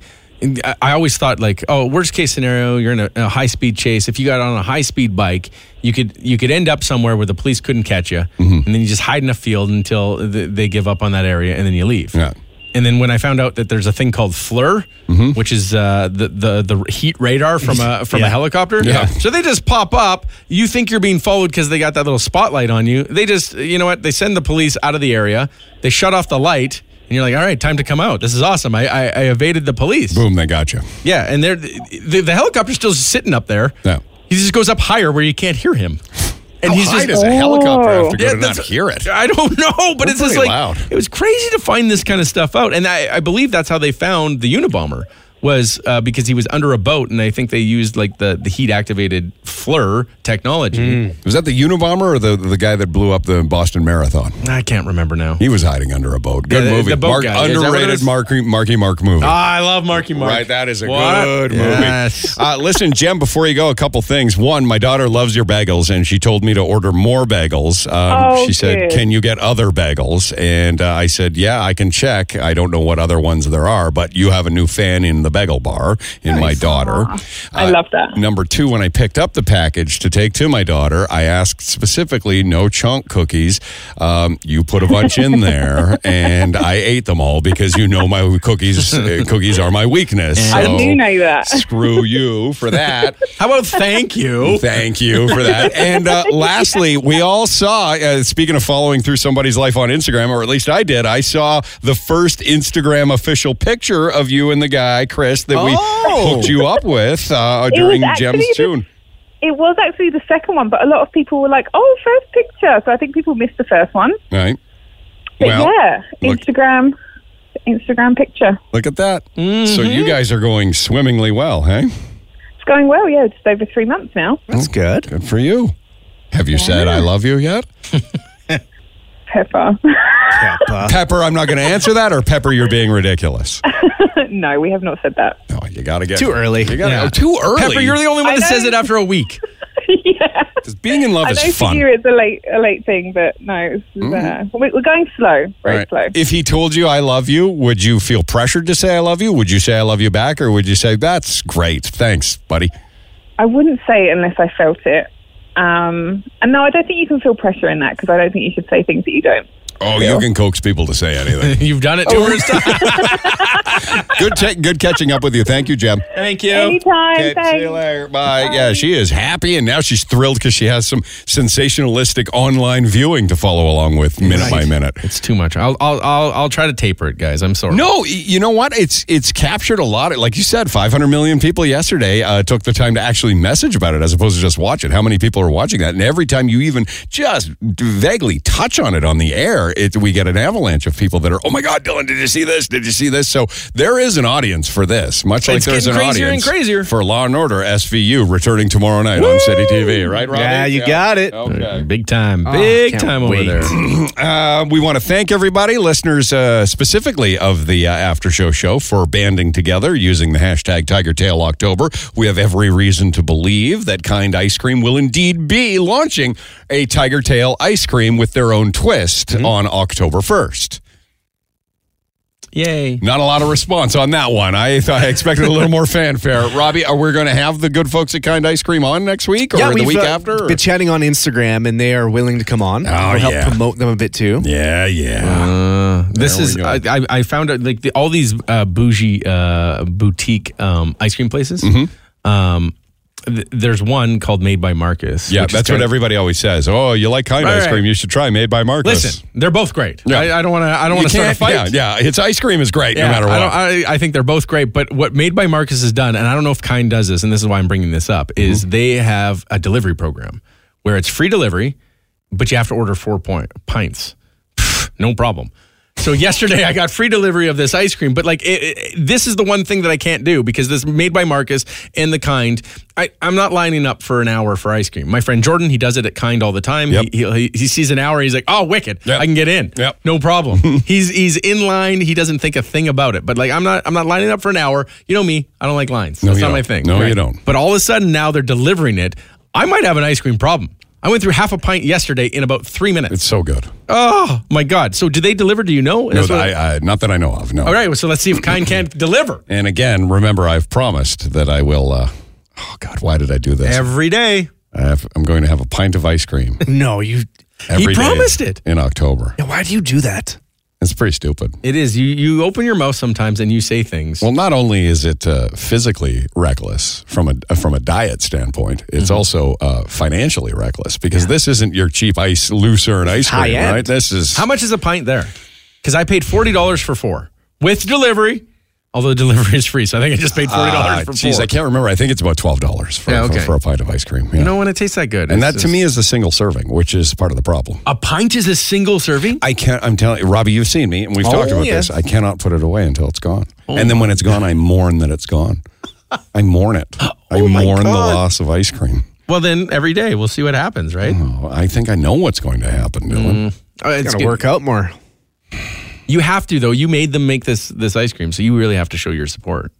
I always thought, like, oh, worst case scenario, you're in a, a high speed chase. If you got on a high speed bike, you could you could end up somewhere where the police couldn't catch you, mm-hmm. and then you just hide in a field until th- they give up on that area, and then you leave. Yeah. And then when I found out that there's a thing called FLIR, mm-hmm. which is uh, the, the the heat radar from a from yeah. a helicopter. Yeah. So they just pop up. You think you're being followed because they got that little spotlight on you. They just, you know what? They send the police out of the area. They shut off the light. And you're like, all right, time to come out. This is awesome. I I, I evaded the police. Boom, they got you. Yeah, and they're, the, the helicopter's still sitting up there. Yeah. He just goes up higher where you can't hear him. And How he's high just, does a helicopter have to go Yeah, to not that's- hear it? I don't know, but We're it's just pretty like, loud. it was crazy to find this kind of stuff out. And I, I believe that's how they found the Unabomber, was uh, because he was under a boat, and I think they used like the, the heat-activated FLIR technology. Was that the Unabomber or the the guy that blew up the Boston Marathon? I can't remember now. He was hiding under a boat. Good Yeah, the- movie. the boat Mark, guy. Is that what it underrated is? Marky, Marky Mark movie. Ah, I love Marky Mark. Right, that is a What? good movie. Yes. Uh, listen, Jem, before you go, a couple things. One, my daughter loves your bagels, and she told me to order more bagels. Um, Oh, she said, good. can you get other bagels? And uh, I said, yeah, I can check. I don't know what other ones there are, but you have a new fan in the the bagel bar in my daughter. I love that. Number two, when I picked up the package to take to my daughter, I asked specifically no chunk cookies. Um, you put a bunch in there, and I ate them all because you know my cookies uh, cookies are my weakness. I So do know that. screw you for that. How about thank you? Thank you for that. And uh, lastly, we all saw, uh, speaking of following through somebody's life on Instagram, or at least I did, I saw the first Instagram official picture of you and the guy, Chris, that we Oh. hooked you up with uh, It during was actually Jem's the- tune. It was actually the second one, but a lot of people were like, "Oh, first picture." So I think people missed the first one. Right. But Well, yeah, look- Instagram, Instagram picture. Look at that. So you guys are going swimmingly well, hey? It's going well. Yeah, just over three months now. That's good. Good for you. Have you said I love you yet? Pepper. Peppa. Pepper, I'm not going to answer that, or Pepper, you're being ridiculous. No, we have not said that. No, you got to get Too early. You gotta, Yeah. oh, too early. Pepper, you're the only one I that says know. it after a week. Yeah. 'Cause being in love I is know fun. for you it's a late, a late thing, but no, it's, uh, we- we're going slow, very Right. slow. If he told you I love you, would you feel pressured to say I love you? Would you say I love you back, or would you say that's great, thanks, buddy? I wouldn't say it unless I felt it. Um, and no, I don't think you can feel pressure in that because I don't think you should say things that you don't. Oh, you can coax people to say anything. You've done it Oh. numerous times. good, ta- good catching up with you. Thank you, Jem. Thank you. Anytime, Okay, thanks. see you later. Bye. Yeah, she is happy, and now she's thrilled because she has some sensationalistic online viewing to follow along with minute by minute. It's too much. I'll, I'll I'll I'll try to taper it, guys. I'm sorry. No, y- you know what? It's it's captured a lot. Like you said, five hundred million people yesterday uh, took the time to actually message about it as opposed to just watch it. How many people are watching that? And every time you even just vaguely touch on it on the air, it, we get an avalanche of people that are, oh my God, Dylan, did you see this? Did you see this? So there is an audience for this, much like It's there's an getting crazier audience and crazier. for Law and Order S V U returning tomorrow night on City T V. Right, Robbie? Yeah, you got it. Okay. Big time. Big can't time wait. over there. Uh, we want to thank everybody, listeners uh, specifically of the uh, After Show show, for banding together using the hashtag TigerTail October. We have every reason to believe that Kind Ice Cream will indeed be launching a Tiger Tail ice cream with their own twist on October first. Yay. Not a lot of response on that one. I thought I expected a little more fanfare. Robbie, are we going to have the good folks at Kind Ice Cream on next week or Yeah, the we've week uh, after? or- been chatting on Instagram, and they are willing to come on. Oh, We'll help yeah. promote them a bit too. yeah, yeah. Uh, this There we is go. I, I I found out like the, all these uh, bougie uh, boutique um, ice cream places. Um, th- there's one called Made by Marcus. yeah, which is that's what kinda- everybody always says. Oh, you like Kind Right, Ice right. Cream? You should try Made by Marcus. Listen, they're both great. Yeah. I, I don't want to. I don't You want to start a can't- fight. Yeah, yeah, its ice cream is great no Yeah, matter what. I, don't, I, I think they're both great, but what Made by Marcus has done, and I don't know if Kind does this, and this is why I'm bringing this up, is Mm-hmm. they have a delivery program where it's free delivery, but you have to order four point, pints. Pfft, no problem. So yesterday I got free delivery of this ice cream, but like it, it, this is the one thing that I can't do because this Made by Marcus and the Kind, I, I'm not lining up for an hour for ice cream. My friend Jordan, he does it at Kind all the time. Yep. He, he he sees an hour, he's like, oh, wicked, Yep. I can get in. Yep. No problem. he's he's in line. He doesn't think a thing about it. But like I'm not I'm not lining up for an hour. You know me. I don't like lines. No, That's you not my don't. thing. No, you don't. But all of a sudden now they're delivering it. I might have an ice cream problem. I went through half a pint yesterday in about three minutes. It's so good. Oh my God. So did they deliver? Do you know? No, That's what- I, I, not that I know of, no. all right. Well, so let's see if Kind can't deliver And again, remember, I've promised that I will, uh, oh God, why did I do this? every day. I have, I'm going to have a pint of ice cream No, you. every day promised it. in October. Yeah, why do you do that? It's pretty stupid. It is. You you open your mouth sometimes and you say things. Well, not only is it uh, physically reckless from a uh, from a diet standpoint, it's Mm-hmm. also uh, financially reckless because this isn't your cheap ice Lucerne ice cream, high-end. right? This is How much is a pint there? Because I paid forty dollars for four with delivery. Although delivery is free, so I think I just paid forty dollars Uh, for geez, four. I can't remember. I think it's about twelve dollars for, Yeah, okay. for, for a pint of ice cream. Yeah. You know when it tastes that good, and it's that to just- me is a single serving, which is part of the problem. a pint is a single serving. I can't. I'm telling you, Robbie, you've seen me, and we've Oh, talked about yes. this. I cannot put it away until it's gone, and then when it's gone, I mourn that it's gone. I mourn it. I my mourn the God. loss of ice cream. Well, then every day we'll see what happens, right? Oh, I think I know what's going to happen, Dylan. Uh, it's Gotta good. work out more. You have to though. You made them make this this ice cream, so you really have to show your support.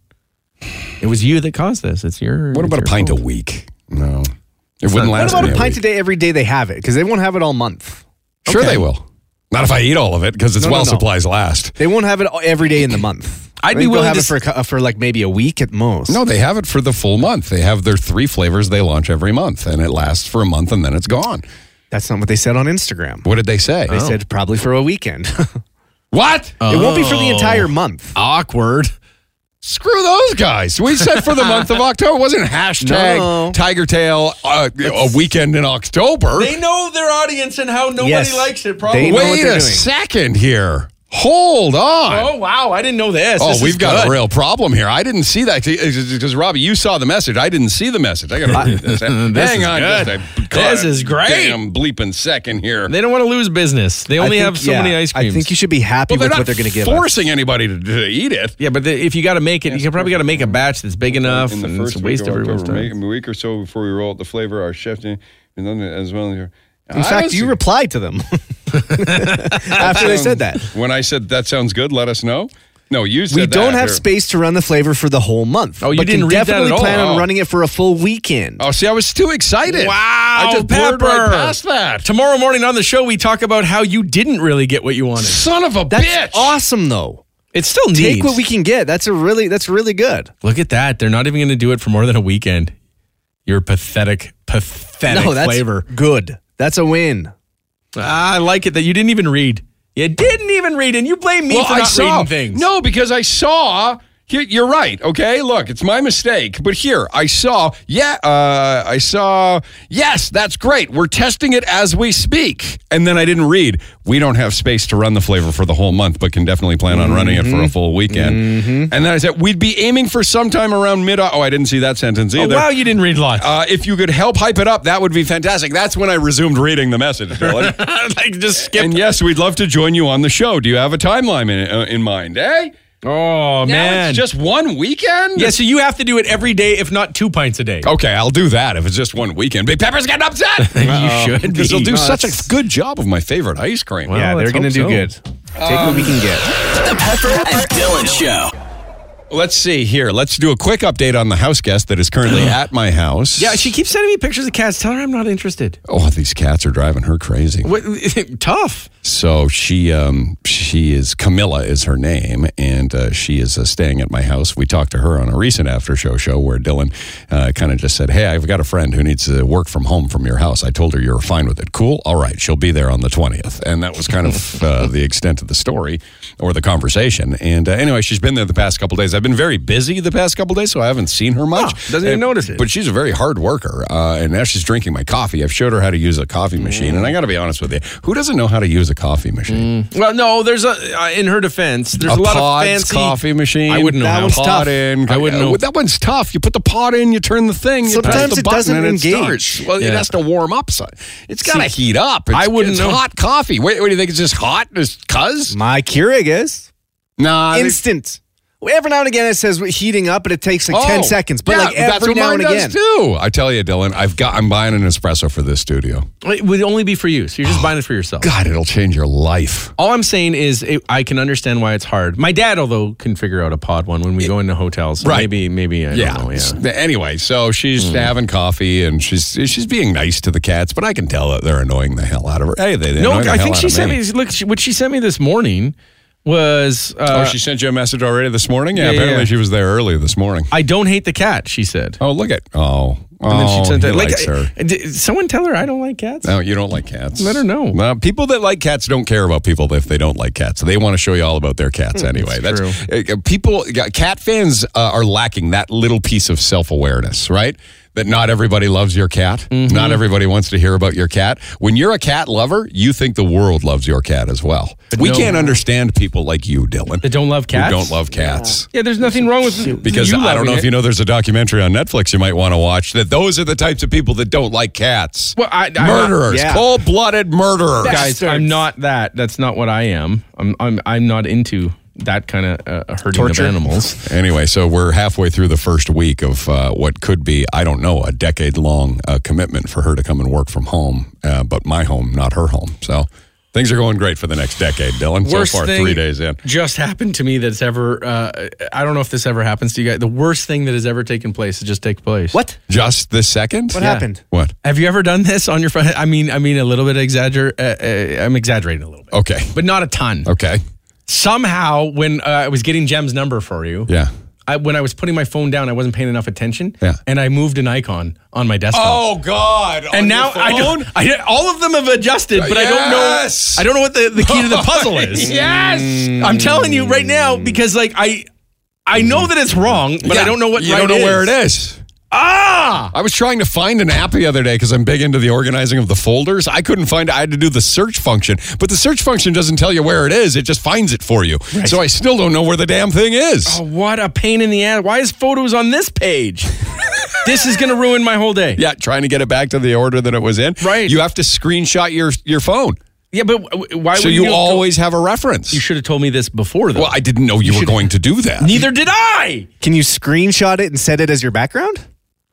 It was you that caused this. It's your. What it's about a your pint fault. a week? No, it wouldn't not- What last about me a pint week. a day every day they have it? Because they won't have it all month. Sure, Okay. they will. Not if I eat all of it because it's No, no, while no. supplies last. They won't have it every day in the month. I'd I be mean, willing have to it for, a cou- for like maybe a week at most. No, they have it for the full month. They have their three flavors they launch every month, and it lasts for a month, and then it's gone. That's not what they said on Instagram. What did they say? They said probably for a weekend. What? It won't be for the entire month. awkward. Screw those guys. We said for the month of October. It wasn't hashtag No. Tiger Tail uh, a weekend in October. They know their audience and how nobody Yes. likes it. They Probably. know what Wait they're a doing. second here. Hold on. Oh wow! I didn't know this. Oh, This is we've got good. a real problem here. I didn't see that because Robbie, you saw the message. I didn't see the message. I got to read this. Hang This is on, good. just a This is great. Damn bleeping second here. They don't want to lose business. They only I have think- so yeah, many ice creams. I think you should be happy well, they're with not what they're going to give us. forcing anybody to, to eat it. Yeah, but the, if you got to make it, you probably got to make a batch that's big enough, In the and first it's a waste week of of everyone's October, time. a week or so before we roll out the flavor, our chef, and then as well as In fact, you replied to them after they said that. When I said that sounds good, let us know. No, you said We that don't have here. space to run the flavor for the whole month. Oh, you but didn't can read that definitely at all? plan on Oh. running it for a full weekend. Oh, see, I was too excited. Wow, I just blurred right Pepper. past that. Tomorrow morning on the show, we talk about how you didn't really get what you wanted. Son of a That's bitch. awesome, though. It's still neat. Take what we can get. That's a really that's really good. Look at that. They're not even going to do it for more than a weekend. Your pathetic, pathetic no, that's flavor. good. That's a win. Ah, I like it that you didn't even read. You didn't even read, and you blame me Well, for I not saw, reading things. No, because I saw. Here, you're right. Okay, look, it's my mistake. But here, I saw. Yeah, uh, I saw. Yes, that's great. We're testing it as we speak. And then I didn't read. We don't have space to run the flavor for the whole month, but can definitely plan on running it for a full weekend. And then I said we'd be aiming for sometime around mid. Oh, I didn't see that sentence Oh, either. wow, you didn't read lots. Uh, if you could help hype it up, that would be fantastic. That's when I resumed reading the message, Dylan. like, just skip. And yes, we'd love to join you on the show. Do you have a timeline in, uh, in mind, eh? oh, Now man. it's just one weekend? yeah, so you have to do it every day, if not two pints a day. Okay, I'll do that if it's just one weekend. Big Pepper's getting upset. You should Because be. he'll do No, such that's- a good job of my favorite ice cream. Well, yeah, let's they're going to hope do so. good. Take what we can get. The Pepper and Dylan Show. Let's see here. Let's do a quick update on the house guest that is currently at my house. Yeah, she keeps sending me pictures of cats. Tell her I'm not interested. Oh, these cats are driving her crazy. What, tough. So she um, she is Camilla is her name, and uh, she is uh, staying at my house. We talked to her on a recent after show show where Dylan uh, kind of just said, "Hey, I've got a friend who needs to work from home from your house." I told her you were fine with it. Cool, all right. She'll be there on the twentieth, and that was kind of uh, the extent of the story or the conversation. And uh, anyway, she's been there the past couple days. I've been very busy the past couple days, so I haven't seen her much. Oh, doesn't even And- notice it. But she's a very hard worker, uh, and now she's drinking my coffee. I've showed her how to use a coffee machine, and I got to be honest with you, who doesn't know how to use a coffee machine? Well, no, there's a, uh, in her defense, there's a, a lot Pods of fancy coffee machine. I wouldn't know That how. one's Pot tough. in. I wouldn't Uh, know. That one's tough. You put the pot in, you turn the thing. You press Sometimes the it button doesn't and engage. It starts. Well, it Yeah. has to warm up. So it's got to See, heat up. It's, I wouldn't it's know. hot coffee. Wait, what do you think? It's just hot? Just cuz? My Keurig is Nah. they- instant. Well, every now and again it says heating up, but it takes like Oh, ten seconds. But yeah, like that's every what now mine and again. does too. I tell you, Dylan, I've got. I'm buying an espresso for this studio. It would only be for you, so you're just buying it for yourself. God, it'll change your life. All I'm saying is it, I can understand why it's hard. My dad, although, can figure out a pod one when we go into hotels. So Right. Maybe, maybe, I Yeah. don't know. Yeah. Anyway, so she's having coffee and she's she's being nice to the cats, but I can tell that they're annoying the hell out of her. Hey, they, they No, annoy the I hell think out she of sent me. me, look, she, what she sent me this morning was, uh, Oh, she sent you a message already this morning? Yeah, Yeah, yeah, apparently yeah. she was there early this morning. I don't hate the cat, she said. Oh, look at oh, And then oh, she sent he it. Like, likes her. uh, did someone tell her I don't like cats? No, you don't like cats. Let her know. No, people that like cats don't care about people if they don't like cats. They want to show you all about their cats anyway. That's uh, people. Cat fans uh, are lacking that little piece of self awareness, right? That not everybody loves your cat. Mm-hmm. Not everybody wants to hear about your cat. When you're a cat lover, you think the world loves your cat as well. we no. can't understand people like you, Dylan, That don't love cats? who don't love cats. Yeah, there's nothing wrong with Because you I don't know loving if you it. know, there's a documentary on Netflix you might want to watch. That those are the types of people that don't like cats. Well, I, I, Murderers, yeah. cold-blooded murderers. Guys, I'm not that. That's not what I am. I'm I'm I'm not into that kind of uh, hurting Torture. of animals. Anyway, so we're halfway through the first week of uh, what could be, I don't know, a decade-long uh, commitment for her to come and work from home, uh, but my home, not her home. So things are going great for the next decade, Dylan. Worst so far, thing three days in. just happened to me that's ever. Uh, I don't know if this ever happens to you guys. The worst thing that has ever taken place has just taken place. What? Just this second? What happened? What? Have you ever done this on your phone? I mean, I mean a little bit exaggerate. Uh, uh, I'm exaggerating a little bit, Okay. but not a ton. Okay. somehow when uh, I was getting Jem's number for you, Yeah. I, when I was putting my phone down, I wasn't paying enough attention. Yeah. And I moved an icon on my desktop. Oh God! and now I don't. I, all of them have adjusted, but I don't Yes. know. I don't know what the, the key to the puzzle is. Yes. I'm telling you right now because like I, I know that it's wrong, but I don't know what. You right don't know is. where it is. Ah! I was trying to find an app the other day because I'm big into the organizing of the folders. I couldn't find it. I had to do the search function. But the search function doesn't tell you where it is. It just finds it for you. Right. So I still don't know where the damn thing is. Oh, what a pain in the ass. Why is photos on this page? This is going to ruin my whole day. Yeah, trying to get it back to the order that it was in. Right. You have to screenshot your, your phone. Yeah, but w- why So would you you always have a reference. You should have told me this before, though. Well, I didn't know you, were going to do that. Neither did I. Can you screenshot it and set it as your background?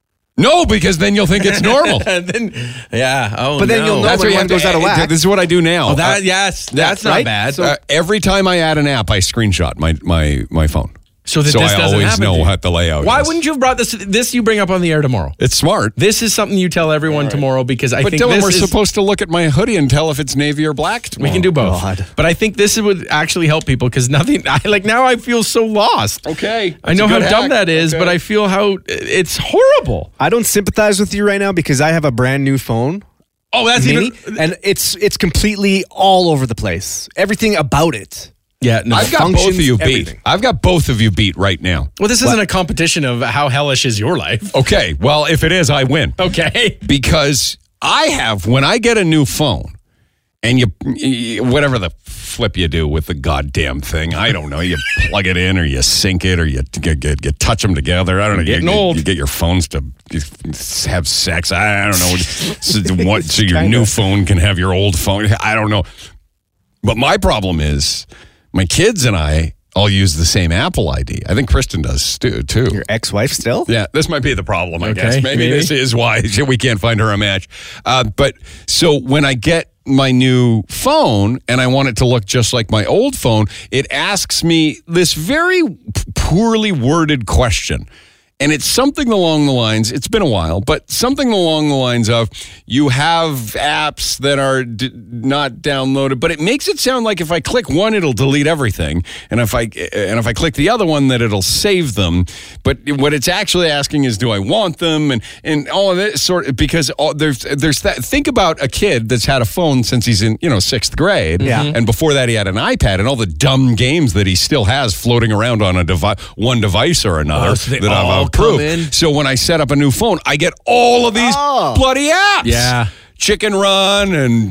No, because then you'll think it's normal. And then, yeah. Oh, But then no. you'll know That's when what you one have to- goes out of whack. This is what I do now. Oh, that Uh, yes, that's not right? bad. Uh, every time I add an app, I screenshot my my my phone. So that so this I doesn't always happen know to you. what the layout Why is. wouldn't you have brought this? This you bring up on the air tomorrow. It's smart. This is something you tell everyone tomorrow because I But think Dylan, this we're is, supposed to look at my hoodie and tell if it's navy or black we tomorrow. can do both. God. But I think this would actually help people because nothing. I like now. I feel so lost. Okay. I know how dumb that is, but I feel how it's horrible. I don't sympathize with you right now because I have a brand new phone. Oh, that's Mini, even. and it's it's completely all over the place. Everything about it. Yeah, no. I've got both of functions, you beat. everything. I've got both of you beat right now. Well, this isn't a competition of how hellish is your life. Okay. Well, if it is, I win. Okay. Because I have, when I get a new phone, and you, you whatever the flip you do with the goddamn thing, I don't know. You plug it in, or you sync it, or you get, get, get touch them together. I don't know. Getting you, old. You get your phones to have sex. I, I don't know. so, what, so your new phone can have your old phone. I don't know. But my problem is, my kids and I all use the same Apple I D. I think Kristen does too. too. Your ex-wife still? Yeah, this might be the problem, I Okay, guess. Maybe, maybe. this is why we can't find her a match. Uh, but so when I get my new phone and I want it to look just like my old phone, it asks me this very p- poorly worded question. And it's something along the lines, it's been a while, but something along the lines of, you have apps that are d- not downloaded, but it makes it sound like if I click one, it'll delete everything. And if I and if I click the other one, that it'll save them. But what it's actually asking is, do I want them? And and all of this sort of, because all, there's there's that, think about a kid that's had a phone since he's in, you know, sixth grade. Yeah. And before that, he had an iPad and all the dumb games that he still has floating around on a devi- one device or another Oh, so they that I've all approved. come in? So when I set up a new phone, I get all of these Oh. bloody apps. Yeah. Chicken Run and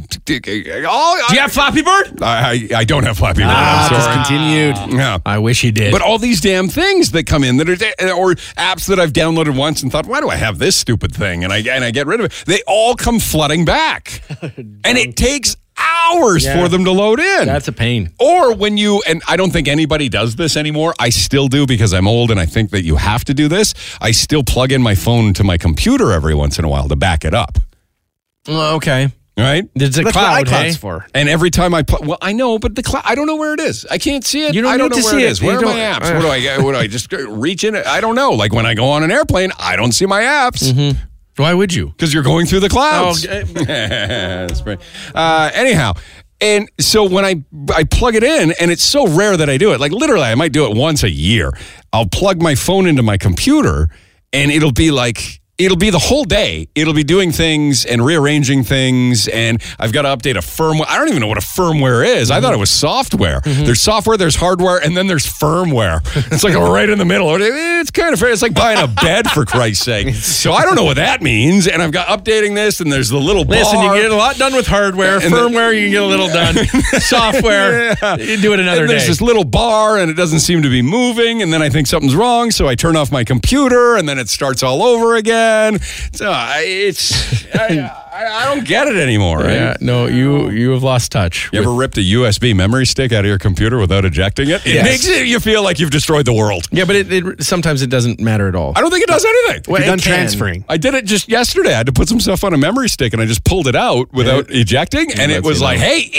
all. Do you have Flappy Bird? I, I I don't have Flappy Bird. Ah, I'm sorry. discontinued. Yeah. I wish he did. But all these damn things that come in that are or apps that I've downloaded once and thought, why do I have this stupid thing? And I and I get rid of it. They all come flooding back, and it takes hours Yeah. for them to load in. That's a pain. Or when you, and I don't think anybody does this anymore. I still do because I'm old and I think that you have to do this. I still plug in my phone to my computer every once in a while to back it up. Well, okay. Right? There's a That's cloud, what iCloud's hey? for. And every time I put, well, I know, but the cloud, I don't know where it is. I can't see it. You don't I don't need know to where see it it. is. You Where are my don't- apps? What do I get? What do I just reach in? I don't know. Like when I go on an airplane, I don't see my apps. Why would you? Because you're going through the clouds. Oh, okay. That's right. Uh, anyhow, and so when I I plug it in, and it's so rare that I do it. Like literally, I might do it once a year. I'll plug my phone into my computer, and it'll be like. It'll be the whole day. It'll be doing things and rearranging things, and I've got to update a firmware. I don't even know what a firmware is. I thought it was software. There's software, there's hardware, and then there's firmware. It's like right in the middle. It's kind of fair. It's like buying a bed, for Christ's sake. So I don't know what that means, and I've got updating this, and there's the little bar. Listen, you can get a lot done with hardware. And the- Firmware, you can get a little done. Software, you do it another and day. there's this little bar, and it doesn't seem to be moving, and then I think something's wrong, so I turn off my computer, and then it starts all over again. So I, it's I, I, I don't get it anymore. Right? yeah, no, you you have lost touch. You ever ripped a U S B memory stick out of your computer without ejecting it? It Yes. makes it, you feel like you've destroyed the world. Yeah, but it, it sometimes it doesn't matter at all. I don't think it does anything. Well, You're it done can. transferring. I did it just yesterday. I had to put some stuff on a memory stick, and I just pulled it out without ejecting, and it lets was you like, know. hey,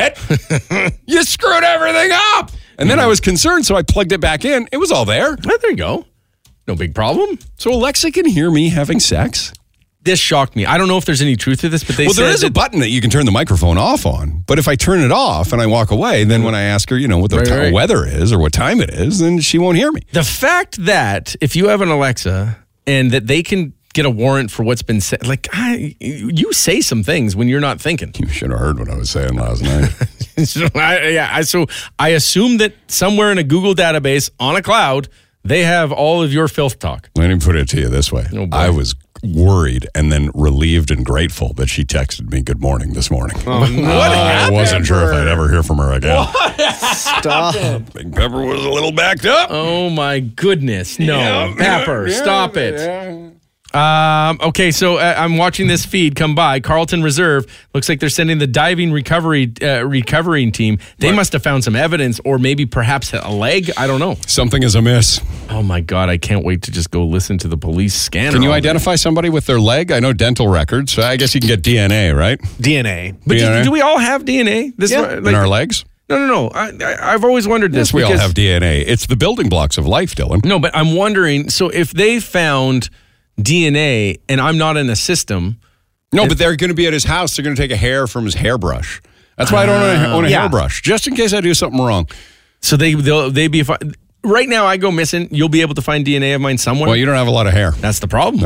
idiot, you screwed everything up. And then I was concerned, so I plugged it back in. It was all there. Well, there you go. No big problem. So Alexa can hear me having sex? this shocked me. I don't know if there's any truth to this, but they well, said there is a that- button that you can turn the microphone off on. But if I turn it off and I walk away, then when I ask her, you know, what the Right, time right. of weather is or what time it is, then she won't hear me. the fact that if you have an Alexa and that they can get a warrant for what's been said, like I, you say some things when you're not thinking. You should have heard what I was saying last night. so I, yeah, I, so I assume that somewhere in a Google database on a cloud, they have all of your filth talk. Let me put it to you this way. Oh, boy. I was worried and then relieved and grateful that she texted me good morning this morning. Oh, no. I wasn't sure if I'd ever hear from her again. Stop. Big Pepper was a little backed up. Oh my goodness! No, Yeah, Pepper, yeah, stop it. yeah. Um, okay, so uh, I'm watching this feed come by. Carlton Reserve looks like they're sending the diving recovery uh, recovering team. They Right. must have found some evidence, or maybe perhaps a leg. I don't know. Something is amiss. Oh my God, I can't wait to just go listen to the police scanner. Can you all day. identify somebody with their leg? I know dental records. So I guess you can get D N A, right? D N A. But D N A? do, do we all have D N A? This Yeah. one, In like- our legs? no, no, no. I, I, I've always wondered this. Yes, we all because- have D N A. It's the building blocks of life, Dylan. No, but I'm wondering. So if they found D N A and I'm not in a system. No, but they're going to be at his house. They're going to take a hair from his hairbrush. That's why I don't own a, own a yeah. hairbrush, just in case I do something wrong. So they they'll they be fi- right now. I go missing. You'll be able to find D N A of mine somewhere. Well, you don't have a lot of hair. That's the problem.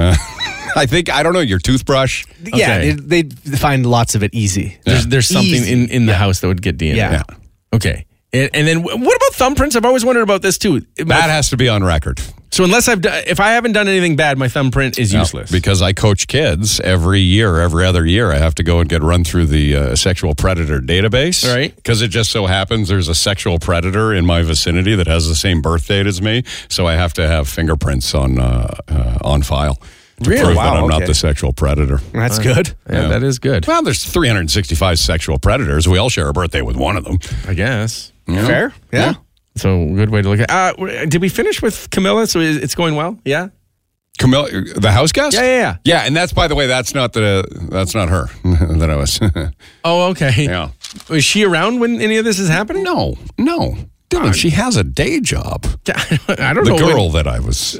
I think, I don't know, your toothbrush. Yeah, Okay. they, they find lots of it easy. There's there's something Easy. in, in the house that would get D N A. Yeah. Okay. And, and then wh- what about thumbprints? I've always wondered about this too. That has to be on record. So unless I've done, if I haven't done anything bad, my thumbprint is useless. Because I coach kids every year, every other year, I have to go and get run through the uh, sexual predator database. Right. Because it just so happens there's a sexual predator in my vicinity that has the same birth date as me. So I have to have fingerprints on uh, uh, on file to Really? prove Wow, that I'm not okay. the sexual predator. That's good. yeah, that is good. Well, there's three hundred sixty-five sexual predators. We all share a birthday with one of them. I guess. You know? Fair? Yeah. So good way to look at. Uh, w- did we finish with Camilla? So is- it's going well. Yeah. Camilla, the house guest? Yeah, yeah, yeah. Yeah, and that's, by the way, that's not the that's not her that I was. Oh, okay. Yeah. Is she around when any of this is happening? No, no. Dylan, she has a day job. I don't The know. girl when- that I was.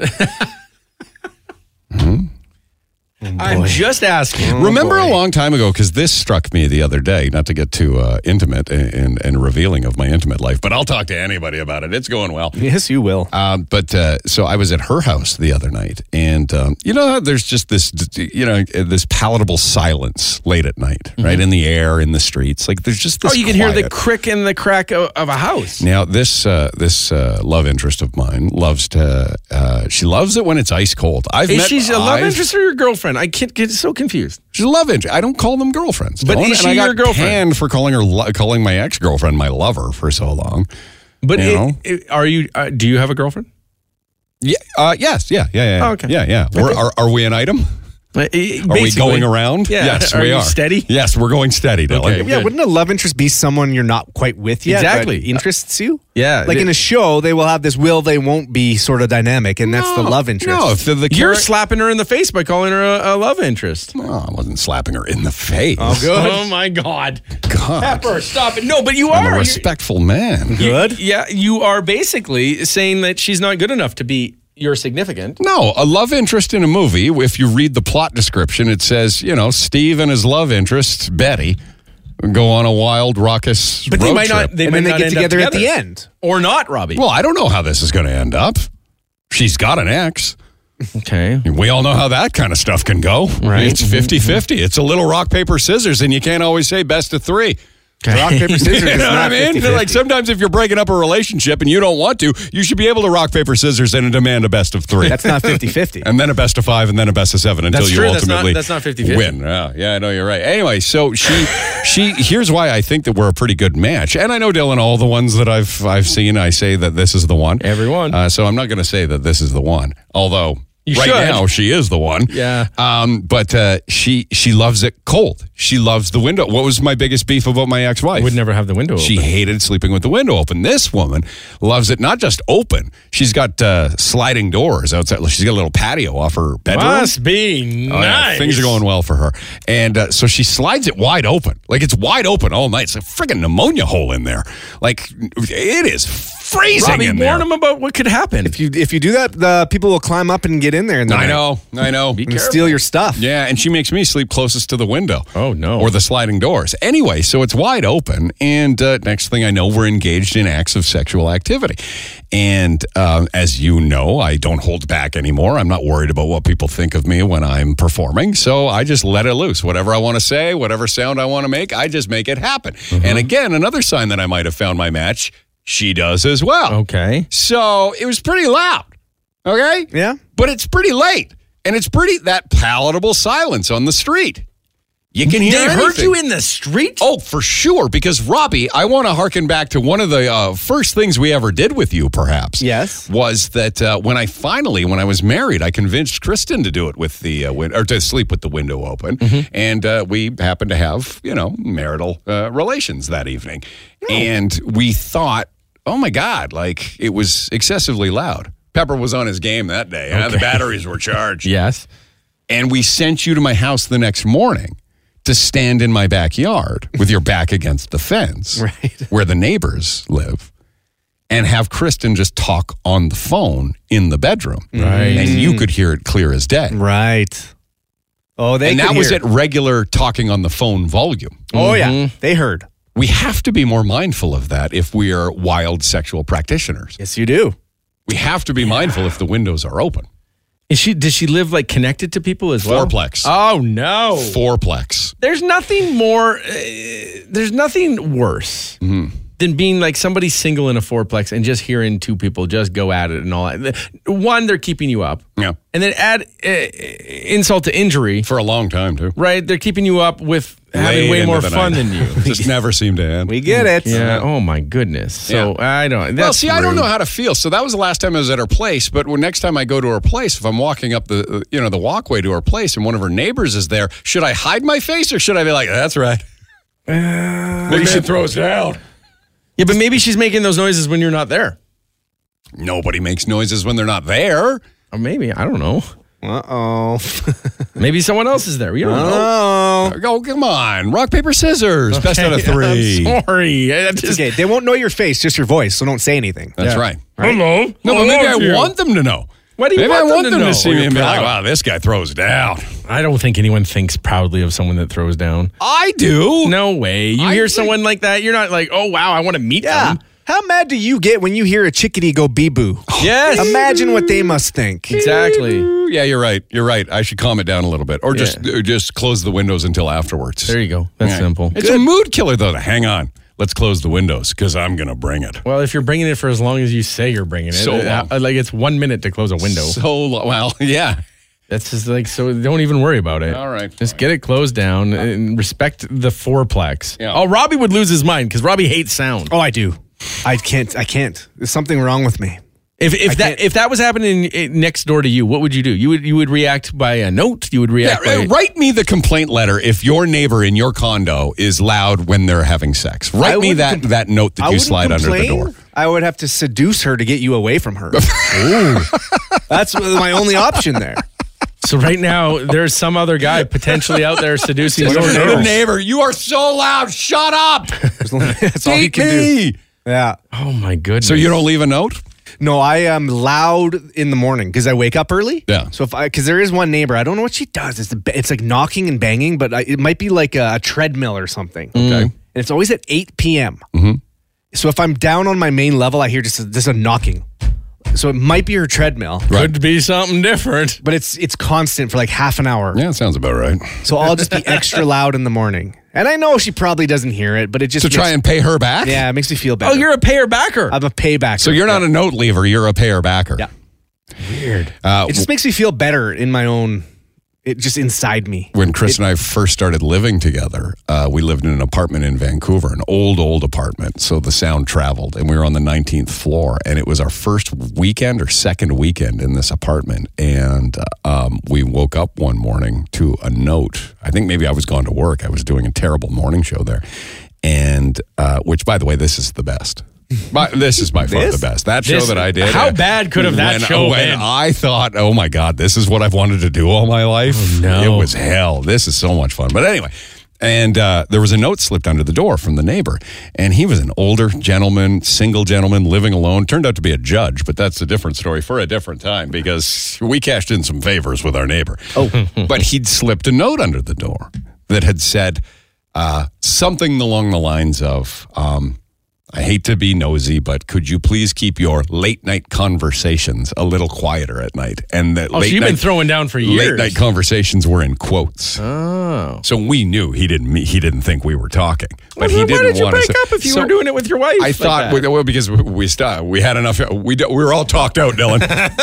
I'm just asking. Remember a long time ago, because this struck me the other day, not to get too uh, intimate and, and, and revealing of my intimate life, but I'll talk to anybody about it. It's going well. Yes, you will. Um, but uh, so I was at her house the other night, and um, you know how there's just this, you know, this palatable silence late at night, right, in the air, in the streets. Like there's just this. Oh, you can hear the quiet. crick and the crack of, of a house. Now this uh, this uh, love interest of mine loves to. Uh, she loves it when it's ice cold. I've Is met. she a love I've- interest or your girlfriend? I can't get so confused. She's a love interest. I don't call them girlfriends. But Dylan, is and I she got your girlfriend? Panned for calling her lo- calling my ex girlfriend my lover for so long. But You it- know? it- are you? Uh, do you have a girlfriend? Yeah. Uh, yes. Yeah. Yeah. Yeah. Oh, okay. Yeah. Yeah. We're, are are we an item? Are Are we going around? Yeah. Yes, Are we you are. steady? Yes, we're going steady, Dylan. Okay. Yeah, Good. wouldn't a love interest be someone you're not quite with yet? Exactly. That interests you? Yeah. Like in a show, they will have this will they won't be sort of dynamic, and that's the No, love interest. No, if the, the You're character- slapping her in the face by calling her a, a love interest. Oh, I wasn't slapping her in the face. Oh, good. Oh my God. God. Pepper, stop it. No, but you I'm are a You- respectful man. you- Good. Yeah, you are basically saying that she's not good enough to be your significant. No, a love interest in a movie, if you read the plot description, it says, you know, Steve and his love interest, Betty, go on a wild, raucous But road they might trip. not. They and might then they not get end up together, at the end. or not, Robbie. Well, I don't know how this is going to end up. She's got an ex. Okay. We all know how that kind of stuff can go. Right. It's fifty-fifty. It's a little rock, paper, scissors, and you can't always say best of three. Rock, paper, scissors You is know what I not mean? fifty-fifty. Like sometimes if you're breaking up a relationship and you don't want to, you should be able to rock, paper, scissors and demand a best of three. That's not fifty-fifty. And then a best of five and then a best of seven until That's you true. That's not- ultimately that's not fifty-fifty. win. Yeah, yeah, I know you're right. Anyway, so she she here's why I think that we're a pretty good match. And I know, Dylan, all the ones that I've I've seen, I say that this is the one. Every one. Uh, so I'm not going to say that this is the one. Although You right should. now she is the one. Yeah. Um, but uh, she she loves it cold. She loves the window. What was my biggest beef about my ex-wife? Would never have the window She open. hated sleeping with the window open. This woman loves it not just open. She's got uh, sliding doors outside. She's got a little patio off her bedroom. Must be Oh, yeah. nice. Things are going well for her. And uh, so she slides it wide open. Like it's wide open all night. It's a friggin' pneumonia hole in there. Like it is freezing Robbie, in warn there. them about what could happen. If you if you do that, the people will climb up and get in there. In the I night know, I know. and steal your stuff. Yeah, and she makes me sleep closest to the window. Oh, no. Or the sliding doors. Anyway, so it's wide open, and uh, next thing I know, we're engaged in acts of sexual activity. And um, as you know, I don't hold back anymore. I'm not worried about what people think of me when I'm performing, so I just let it loose. Whatever I want to say, whatever sound I want to make, I just make it happen. Mm-hmm. And again, another sign that I might have found my match, she does as well. Okay. So it was pretty loud. Okay? Yeah. But it's pretty late. And it's pretty, that palatable silence on the street. You can hear They heard anything. you in the street? Oh, for sure. Because, Robbie, I want to harken back to one of the uh, first things we ever did with you, perhaps. Yes. Was that uh, when I finally, when I was married, I convinced Kristen to do it with the, uh, win- or to sleep with the window open. Mm-hmm. And uh, we happened to have, you know, marital uh, relations that evening. And we thought, oh my God, like it was excessively loud. Pepper was on his game that day. huh? The batteries were charged. Yes. And we sent you to my house the next morning to stand in my backyard with your back against the fence Right. where the neighbors live and have Kristen just talk on the phone in the bedroom. Right. And you could hear it clear as day. Right. Oh, they and could that was hear. at regular talking on the phone volume. Oh, yeah. They heard. We have to be more mindful of that if we are wild sexual practitioners. Yes, you do. We have to be mindful if the windows are open. Is she? Does she live like connected to people as well? Fourplex. Oh no. Fourplex. There's nothing more. Uh, there's nothing worse than being like somebody single in a fourplex and just hearing two people just go at it and all that. One, they're keeping you up, Yeah. and then add uh, insult to injury. For a long time, too. Right? They're keeping you up with having Late way into more the fun night. than you. Just never seemed to end. We get it. Yeah. Oh my goodness. So Yeah. I don't. That's well, see, I don't rude. know how to feel. So that was the last time I was at her place. But when next time I go to her place, if I'm walking up the, uh, you know, the walkway to her place and one of her neighbors is there, should I hide my face or should I be like, that's right? Maybe she throws down. Yeah, but maybe she's making those noises when you're not there. Nobody makes noises when they're not there. Or maybe I don't know. Uh-oh. Maybe someone else is there. You don't know. Oh. Oh, come on. Rock, paper, scissors. Best out of three. I'm sorry. I It's just, okay. They won't know your face, just your voice, so don't say anything. That's Yeah. right. Hello. No, but maybe I Hello to you. want them to know. Why do you Maybe want I them want to them know? to see Or me you're and be like, proud? wow, this guy throws down. I don't think anyone thinks proudly of someone that throws down. I do. No way. You I hear think- someone like that, you're not like, oh, wow, I want to meet Yeah. them. How mad do you get when you hear a chickadee go bee-boo? Yes. Imagine what they must think. Exactly. Yeah, you're right. You're right. I should calm it down a little bit, or just uh, just close the windows until afterwards. There you go. That's Yeah. simple. It's a mood killer, though. To hang on. Let's close the windows because I'm gonna bring it. Well, if you're bringing it for as long as you say you're bringing it, So uh, long. like it's one minute to close a window. So lo- well, yeah. That's just like, so don't even worry about it. All right. Just get it closed down and respect the fourplex. Yeah. Oh, Robbie would lose his mind because Robbie hates sound. Oh, I do. I can't. I can't. There's something wrong with me. If if I that can't- if that was happening eh, next door to you, what would you do? You would you would react by a note. You would Yeah, react by uh, write me the complaint letter if your neighbor in your condo is loud when they're having sex. Write I me wouldn't that, compl- that note that I you wouldn't slide under the complain. door. I would have to seduce her to get you away from her. Ooh. That's my only option there. So right now, there's some other guy potentially out there seducing your Your neighbor. neighbor, you are so loud. Shut up. That's all you Date can do. me. Yeah. Oh my goodness! So you don't leave a note? No, I am loud in the morning because I wake up early. Yeah. So if I, because there is one neighbor, I don't know what she does. It's, the, it's like knocking and banging, but I, it might be like a, a treadmill or something. Okay. And it's always at eight p.m. Mhm. So if I'm down on my main level, I hear just a, just a knocking. So it might be her treadmill, Could be something different. but it's it's constant for like half an hour. Yeah, that sounds about right. So I'll just be extra loud in the morning. And I know she probably doesn't hear it, but it just To try makes, and pay her back? yeah, it makes me feel better. Oh, you're a payer backer. I'm a payback. So you're not a note leaver, you're a payer backer. Yeah. Weird. Uh, It just makes me feel better in my own. It just inside me. when Chris and I first started living together, uh, we lived in an apartment in Vancouver, an old, old apartment. So the sound traveled, and we were on the nineteenth floor. And it was our first weekend or second weekend in this apartment. And uh, um, we woke up one morning to a note. I think maybe I was gone to work. I was doing a terrible morning show there. And uh, which, by the way, this is the best. My, this is by far This? the best. That show This- that I did. how uh, bad could have that when, show when been? I thought, oh my God, this is what I've wanted to do all my life. Oh, no. It was hell. This is so much fun. But anyway, And uh, there was a note slipped under the door from the neighbor. And he was an older gentleman, single gentleman, living alone. Turned out to be a judge, but that's a different story for a different time because we cashed in some favors with our neighbor. Oh. But he'd slipped a note under the door that had said uh, something along the lines of, um, I hate to be nosy, but could you please keep your late night conversations a little quieter at night? And that Oh, late so you've night, been throwing down for years. late night conversations were in quotes. Oh. So we knew he didn't he didn't think we were talking, but Well, he then didn't why did you want break to. up if you So were doing it with your wife? I like thought that? we, well because we, we stopped. We had enough. We we were all talked out, Dylan.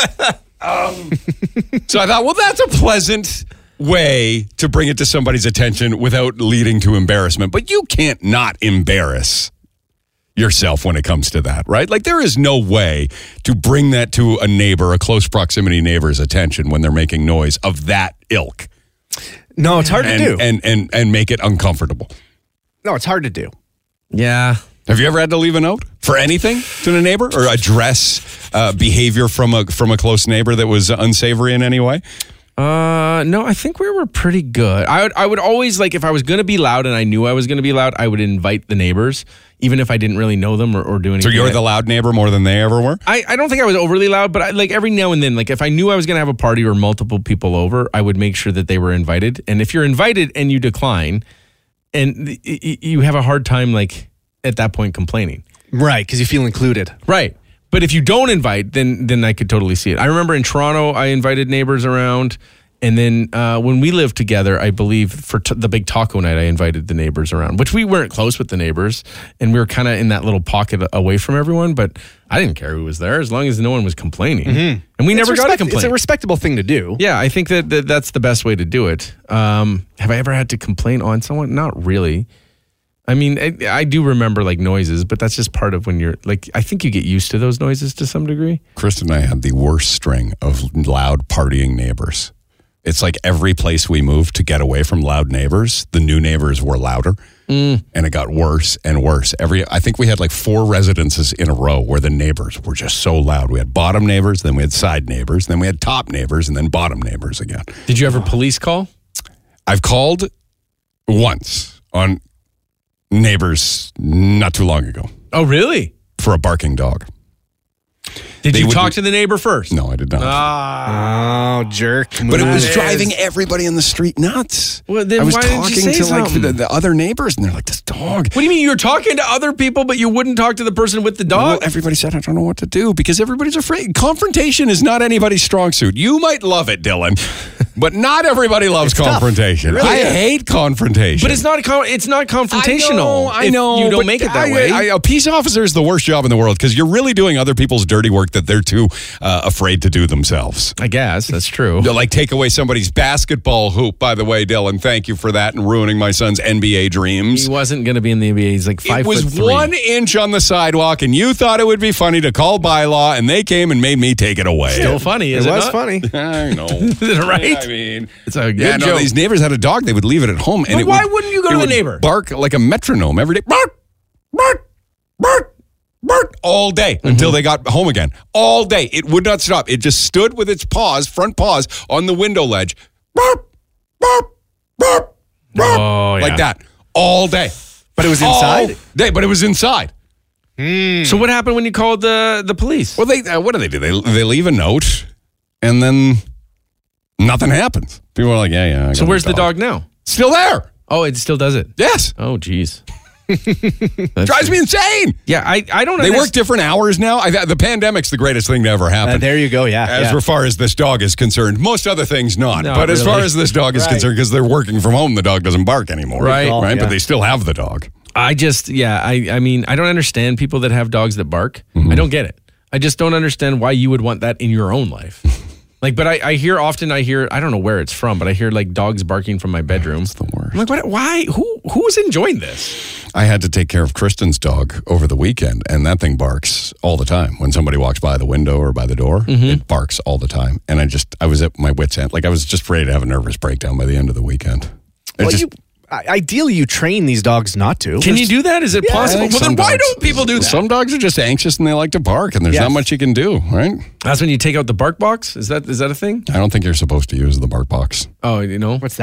um, so I thought, well, that's a pleasant way to bring it to somebody's attention without leading to embarrassment. But you can't not embarrass yourself when it comes to that, right? Like there is no way to bring that to a neighbor, a close proximity neighbor's attention when they're making noise of that ilk. No, it's hard and, to do. and and and make it uncomfortable. no, it's hard to do. Yeah. Have you ever had to leave a note for anything to a neighbor or address uh, behavior from a from a close neighbor that was unsavory in any way? Uh, no, I think we were pretty good. I would, I would always like if I was going to be loud and I knew I was going to be loud, I would invite the neighbors, even if I didn't really know them or, or do anything. So you're like- the loud neighbor more than they ever were? I, I don't think I was overly loud, but I, like every now and then, like if I knew I was going to have a party or multiple people over, I would make sure that they were invited. And if you're invited and you decline, and y- y- you have a hard time, like at that point, complaining. Right, because you feel included. Right. But if you don't invite, then then I could totally see it. I remember in Toronto, I invited neighbors around. And then uh, when we lived together, I believe for t- the big taco night, I invited the neighbors around, which we weren't close with the neighbors. And we were kind of in that little pocket away from everyone. But I didn't care who was there as long as no one was complaining. And we never It's got a respect- complaint. It's a respectable thing to do. Yeah, I think that, that that's the best way to do it. Um, have I ever had to complain on someone? Not really. I mean, I, I do remember like noises, but that's just part of when you're like, I think you get used to those noises to some degree. Kristen and I had the worst string of loud partying neighbors. It's like every place we moved to get away from loud neighbors, the new neighbors were louder, mm. and it got worse and worse. Every I think we had like four residences in a row where the neighbors were just so loud. We had bottom neighbors, then we had side neighbors, then we had top neighbors, and then bottom neighbors again. Did you ever police call? I've called once on neighbors not too long ago Oh, really? for a barking dog. Did They you would- talk to the neighbor first? No, I did not. Oh, jerk. But it was Move. driving everybody in the street nuts. Well, then I was why didn't you talking say to like something? the, the other neighbors, and they're like, "This dog." What do you mean you're talking to other people, but you wouldn't talk to the person with the Well, dog? everybody said, "I don't know what to do," because everybody's afraid. Confrontation is not anybody's strong suit. You might love it, Dylan, but not everybody loves It's tough. confrontation. It really I is. hate confrontation. But it's not. Con- it's not confrontational. I know. I if know You don't but make it that I- way. I- a peace officer is the worst job in the world because you're really doing other people's dirty work that they're too uh, afraid to do themselves. I guess that's true. They'll, like take away somebody's basketball hoop. By the way, Dylan, thank you for that and ruining my son's N B A dreams. He wasn't going to be in the N B A. He's like five It was foot three. one inch on the sidewalk, and you thought it would be funny to call bylaw, and they came and made me take it away. Still funny, is It it? was not? funny. I know. Is it right? I mean, It's a good yeah, no, joke. these neighbors had a dog. They would leave it at home. And But it why would, wouldn't you go it to the would neighbor? Bark like a metronome every day. Bark, bark, bark, bark, all day Mm-hmm. until they got home again. All day. It would not stop. It just stood with its paws, front paws, on the window ledge. Bark, bark, bark, bark, Oh, yeah. like that. All day. But it was All inside? day, but it was inside. So what happened when you called the the police? Well, they uh, what do they do? They they leave a note, and then nothing happens. People are like, yeah, yeah. I So got where's my the dog now? Still there. Oh, it still does it. Yes. Oh, geez. Drives me insane. Yeah, I, I don't. They understand- work different hours now. I, the pandemic's the greatest thing to ever happen. Uh, there you go. Yeah. as yeah. far as this dog is concerned, most other things not. Not but as far really. as this dog is Right. concerned, because they're working from home, the dog doesn't bark anymore. Right. Oh, Right. yeah. But they still have the dog. I just, yeah, I, I mean, I don't understand people that have dogs that bark. Mm-hmm. I don't get it. I just don't understand why you would want that in your own life. Like, but I, I hear often, I hear, I don't know where it's from, but I hear like dogs barking from my bedroom. It's the worst. I'm like, what, why? Who, who's enjoying this? I had to take care of Kristen's dog over the weekend, and that thing barks all the time. When somebody walks by the window or by the door, Mm-hmm. it barks all the time. And I just, I was at my wit's end. Like, I was just ready to have a nervous breakdown by the end of the weekend. It Well, just, you, I- ideally, you train these dogs not to. Can you do that? Is it I possible? think Well, then some why dogs- don't people do that? Some dogs are just anxious and they like to bark, and there's Yes. not much you can do, right? That's when you take out the bark box? Is that is that a thing? I don't think you're supposed to use the bark box. Oh, you know? What's that?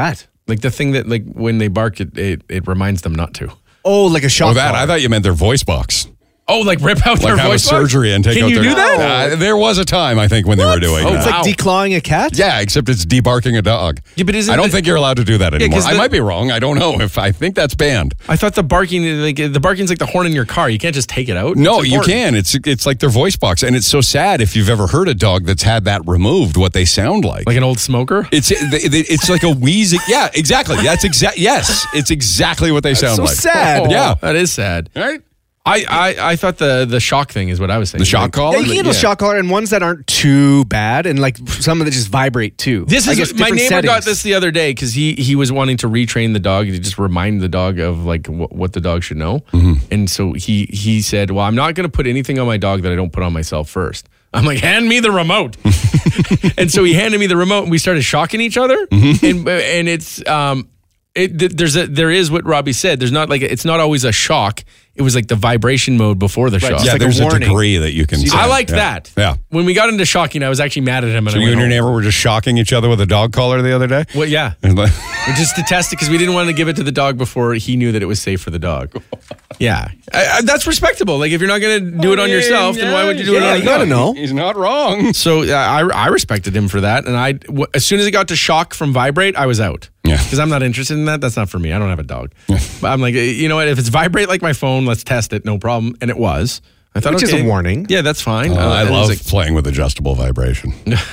Like the thing that, like, when they bark, it it, it reminds them not to. Oh, like a shock Oh, that. collar. I thought you meant their voice box. Oh, like rip out Like their have a voice box? surgery and take Can out you their... do that? Uh, there was a time, I think, when they were doing Oh, that. It's wow. like declawing a cat? Yeah, except it's debarking a dog. Yeah, but isn't I don't the- think you're allowed to do that anymore. 'cause I the- might be wrong. I don't know if I think that's banned. I thought the barking, like the barking's like the horn in your car. You can't just take it out. No, It's you important. can. It's it's like their voice box, and it's so sad if you've ever heard a dog that's had that removed. What they sound like. Like an old smoker. It's it's like a wheezing. Yeah, exactly. That's exact. Yes, it's exactly what they sound so like. sad. Yeah. that is sad. Right. I, I, I thought the the shock thing is what I was saying. The shock Like, collar. Yeah, you can handle shock collar and ones that aren't too bad, and like some that just vibrate too. This I is guess my different neighbor got settings. this the other day because he he was wanting to retrain the dog to just remind the dog of like what, what the dog should know, Mm-hmm. and so he he said, "Well, I'm not going to put anything on my dog that I don't put on myself first." I'm like, "Hand me the remote," and so he handed me the remote, and we started shocking each other, Mm-hmm. and and it's um. It, th- there's a there is what Robbie said. There's not like a, it's not always a shock. It was like the vibration mode before the shock. just Yeah, like a there's a, warning. degree that you can. I set. liked Yeah. that. Yeah. When we got into shocking, I was actually mad at him. And So I you went and your home. neighbor were just shocking each other with a dog collar the other day. Well, yeah. And like- Just to test it because we didn't want to give it to the dog before he knew that it was safe for the dog. Yeah, I, I, that's respectable. Like if you're not going to do it on yourself, then why would you do it Yeah, on you a gotta dog? know. He's not wrong. So uh, I I respected him for that, and I w- as soon as it got to shock from vibrate, I was out. Yeah. because I'm not interested in that. That's not for me. I don't have a dog. But I'm like, you know what? If it's vibrate like my phone, let's test it. No problem. And it was. I thought, Which is okay, a warning. Yeah, that's fine. Uh, I and it was love like- playing with adjustable vibration.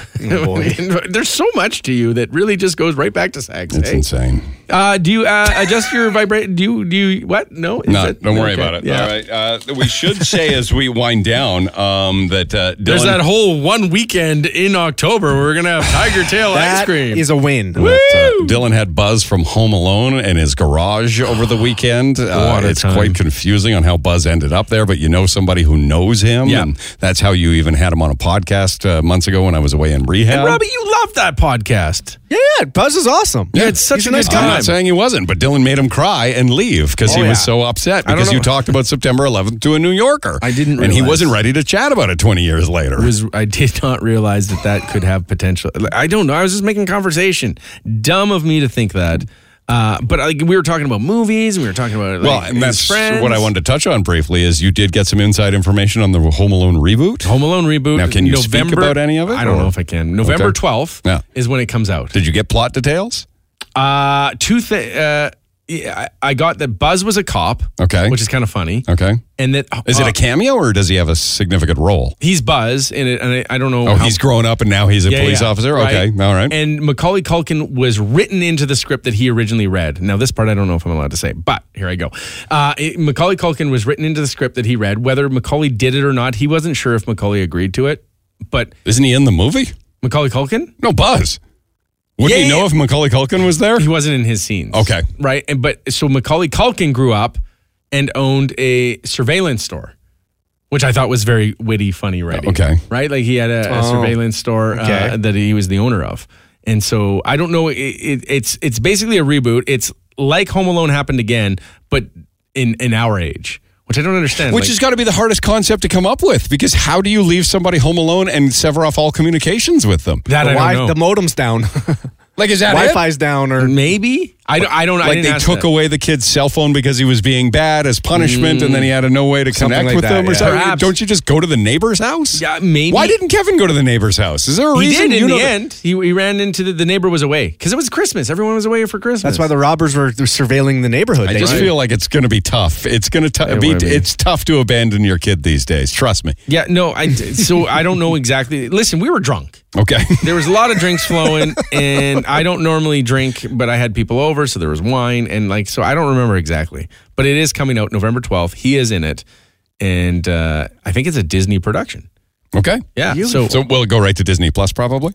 There's so much to you that really just goes right back to sex. It's eh? insane. Uh, do you uh, adjust your vibrate? Do you do you what? No, Is No, that- don't worry okay. about it. Yeah. All right. Uh, we should say as we wind down um, that uh, There's Dylan- that whole one weekend in October where we're gonna have Tiger Tail ice That cream. is a win. that, uh, Dylan had Buzz from Home Alone in his garage over the weekend. Uh, What a it's time. quite confusing on how Buzz ended up there, but you know somebody who knows him, Yeah. and that's how you even had him on a podcast uh, months ago when I was away in rehab. And Robbie, you love that podcast. Yeah, Buzz is awesome. Yeah, it's such He's a a nice good guy. I'm time. not saying he wasn't, but Dylan made him cry and leave because Oh, he yeah. was so upset I don't because you know. talked about September eleventh to a New Yorker. I didn't and he realize. wasn't ready to chat about it twenty years later. Was I did not realize that that could have potential. I don't know. I was just making conversation. Dumb of me to think that. Uh, but like we were talking about movies, and we were talking about like, Well, and his that's friends. what I wanted to touch on briefly is you did get some inside information on the Home Alone reboot. Home Alone reboot. Now, can you speak November, about any of it, I don't or- know if I can. November Okay. twelfth Yeah. is when it comes out. Did you get plot details? Uh, two things. Uh, yeah, I I got that Buzz was a cop. Okay. Which is kind of funny. Okay. And that Is it uh, a cameo or does he have a significant role? he's Buzz in it, and I, I don't know. Oh, how- he's grown up and now he's a Yeah, police yeah, officer? right. Okay. All right. And Macaulay Culkin was written into the script that he originally read. Now, this part I don't know if I'm allowed to say, but here I go. Uh, it- Macaulay Culkin was written into the script that he read. Whether Macaulay did it or not, he wasn't sure if Macaulay agreed to it. But Isn't he in the movie? Macaulay Culkin, No, Buzz. Would Yeah, he yeah, know yeah. if Macaulay Culkin was there? he wasn't in his scenes. Okay. Right. And but so Macaulay Culkin grew up and owned a surveillance store, which I thought was very witty, funny writing. Okay. Right. Like he had a, a Oh, surveillance store okay. uh, that he was the owner of. And so I don't know. It, it, it's it's basically a reboot. It's like Home Alone happened again, but in in our age, which I don't understand. Which Like, has got to be the hardest concept to come up with because how do you leave somebody home alone and sever off all communications with them? that The, I wi- don't know. the modem's down. Like, is that it? Wi-Fi's down, or Maybe I don't. I don't. I Like didn't they ask took that. away the kid's cell phone because he was being bad as punishment, and then he had no way to Something connect like with that, them or yeah. something. Perhaps. Don't you just go to the neighbor's house? Yeah, maybe. Why didn't Kevin go to the neighbor's house? Is there a he reason? did You in know the that- end? He, he ran into the, the neighbor was away because it was Christmas. Everyone was away for Christmas. that's why the robbers were surveilling the neighborhood. I They just did. feel like it's going to be tough. It's going to Yeah, be. what I mean. It's tough to abandon your kid these days. Trust me. Yeah, no, I so I don't know exactly. Listen, we were drunk. Okay. There was a lot of drinks flowing, and I don't normally drink, but I had people over, so there was wine, and like, so I don't remember exactly. But it is coming out November twelfth. He is in it, and uh, I think it's a Disney production. Okay. Yeah, so, So will it go right to Disney Plus probably?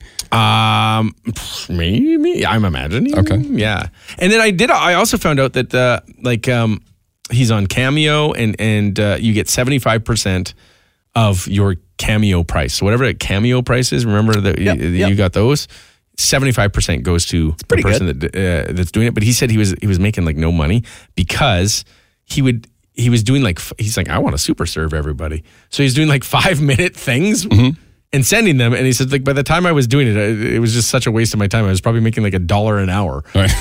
um, maybe I'm imagining. Okay. yeah, and then I did. I also found out that uh, like um, he's on Cameo, and and uh, you get seventy five percent of your Cameo price. So whatever a Cameo price is, remember that Yep, you, yep. you got those. seventy-five percent goes to the pretty person that uh, that's doing it. But he said he was he was making like no money because he would he was doing like f- he's like I want to super serve everybody. So he's doing like five minute things, Mm-hmm. and sending them. And he said, like, by the time I was doing it, it was just such a waste of my time. I was probably making like a dollar an hour. Right.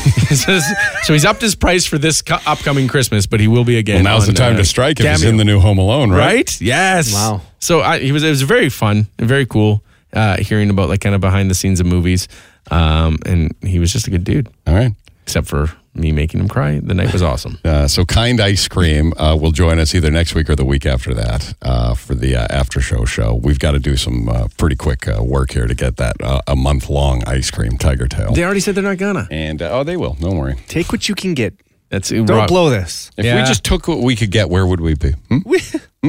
So he's upped his price for this co- upcoming Christmas, but he will be again. Well, now's on, the time uh, to strike if he's Cameo. in the new Home Alone, right? Right? Yes. Wow. So I, he was. It was very fun and very cool uh, hearing about like kind of behind the scenes of movies. Um, and he was just a good dude. All right. Except for me making him cry. The night was awesome. Uh, so Kind Ice Cream uh, will join us either next week or the week after that uh, for the uh, after show show. We've got to do some uh, pretty quick uh, work here to get that uh, a month long ice cream Tiger Tail. They already said they're not gonna. And uh, oh, they will. Don't worry. Take what you can get. That's Don't blow this. If Yeah. we just took what we could get, where would we be? Hmm? We,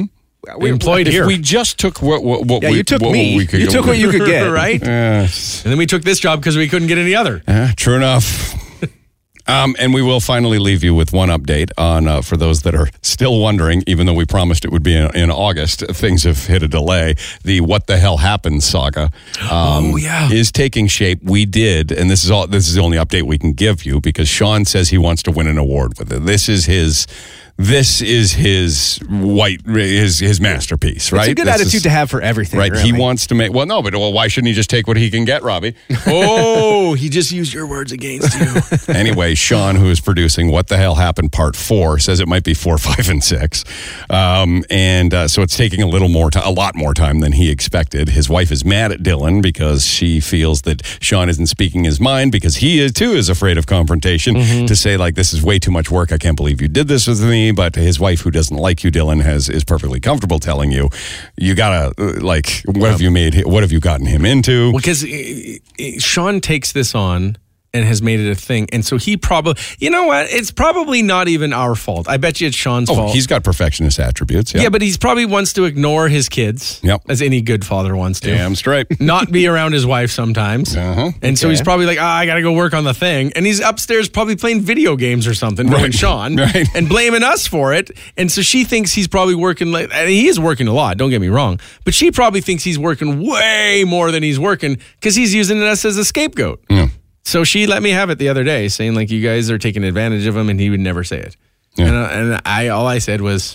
We employed If here. we just took what what, what yeah, we you took what me. we could You get, took what you could get. right? Uh, And then we took this job because we couldn't get any other. Yeah, true enough. um, and we will finally leave you with one update on, uh, for those that are still wondering, even though we promised it would be in, in August, things have hit a delay. The What the Hell Happened saga um, Oh, yeah. is taking shape. We did, and this is all. This is the only update we can give you because Sean says he wants to win an award with it. This is his. This is his white his his masterpiece, right? It's a good This attitude is- to have for everything. Right, really. he wants to make. Well, no, but well, why shouldn't he just take what he can get, Robbie? Oh, he just used your words against you. Anyway, Sean, who is producing What the Hell Happened Part Four, says it might be four, five, and six, um, and uh, so it's taking a little more time, a lot more time than he expected. His wife is mad at Dylan because she feels that Sean isn't speaking his mind because he is too is afraid of confrontation. To say like this is way too much work. I can't believe you did this with me. But his wife, who doesn't like you, Dylan, has is perfectly comfortable telling you, you gotta uh, like what have you made? What have you gotten him into? Because uh, uh, Sean takes this on and has made it a thing. And so he probably, you know what? It's probably not even our fault. I bet you it's Sean's Oh, fault. he's got perfectionist attributes. yeah, but he's probably wants to ignore his kids, Yep. as any good father wants to. damn straight. Not be around his wife sometimes. Uh-huh. And so he's probably like, ah, I got to go work on the thing. And he's upstairs probably playing video games or something, knowing Right. Sean, Right. and blaming us for it. And so she thinks he's probably working, like, and he is working a lot, don't get me wrong. But she probably thinks he's working way more than he's working because he's using us as a scapegoat. Yeah. So she let me have it the other day, saying like, you guys are taking advantage of him, and he would never say it. Yeah. And, uh, and I, all I said was,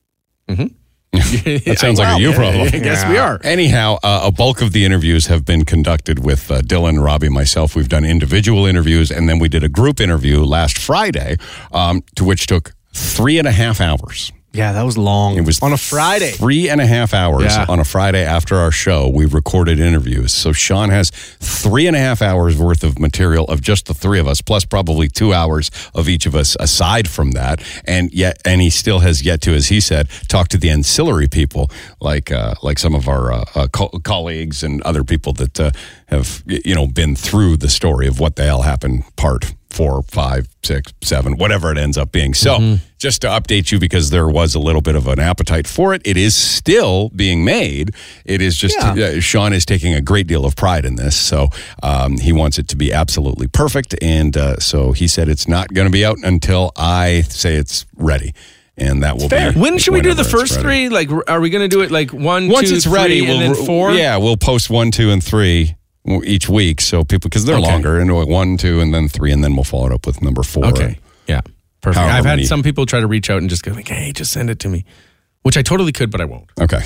That sounds like a you problem. I guess we are. Anyhow, uh, a bulk of the interviews have been conducted with uh, Dylan, Robbie, myself. We've done individual interviews, and then we did a group interview last Friday, um, to which took three and a half hours. Yeah, that was long. It was on a Friday. Three and a half hours Yeah. on a Friday after our show. We recorded interviews. So Sean has three and a half hours worth of material of just the three of us, plus probably two hours of each of us aside from that. And yet, and he still has yet to, as he said, talk to the ancillary people, like uh, like some of our uh, uh, co- colleagues and other people that uh, have you know been through the story of what the hell happened. Part four, five, six, seven, whatever it ends up being. So just to update you, because there was a little bit of an appetite for it, it is still being made. It is just, Yeah. uh, Sean is taking a great deal of pride in this. So um, he wants it to be absolutely perfect. And uh, so he said it's not going to be out until I say it's ready. And that will be. When should we do the whenever it's first ready. three? Like, are we going to do it like one, Once two, it's ready, three, we'll, and then four? Yeah, we'll post one, two, and three each week. So people, because they're Okay. longer, and one, two, and then three, and then we'll follow it up with number four. Okay. Yeah. Perfect. However I've had many- some people try to reach out and just go like, hey, just send it to me, which I totally could, but I won't. Okay.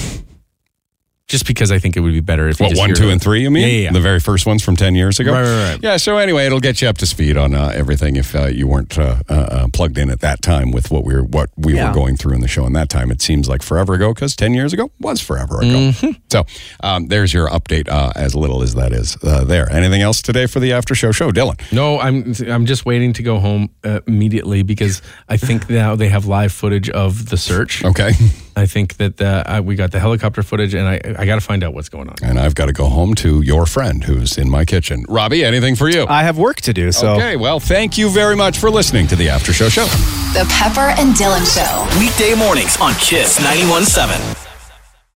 Just because I think it would be better if you What, just one, hear two, it. and three, you mean? Yeah, yeah, yeah. The very first ones from ten years ago? Right, right, right. Yeah, so anyway, it'll get you up to speed on uh, everything if uh, you weren't uh, uh, uh, plugged in at that time with what we were what we Yeah. were going through in the show. And that time, it seems like forever ago, because ten years ago was forever ago. Mm-hmm. So um, there's your update, uh, as little as that is uh, there. Anything else today for the after show show, Dylan? No, I'm I'm just waiting to go home uh, immediately because I think now they have live footage of the search. Okay. I think that uh, I, we got the helicopter footage, and I I got to find out what's going on. And I've got to go home to your friend who's in my kitchen. Robbie, anything for you? I have work to do, so. Okay, well, thank you very much for listening to the After Show Show. The Pepper and Dylan Show. Weekday mornings on Kiss ninety-one point seven.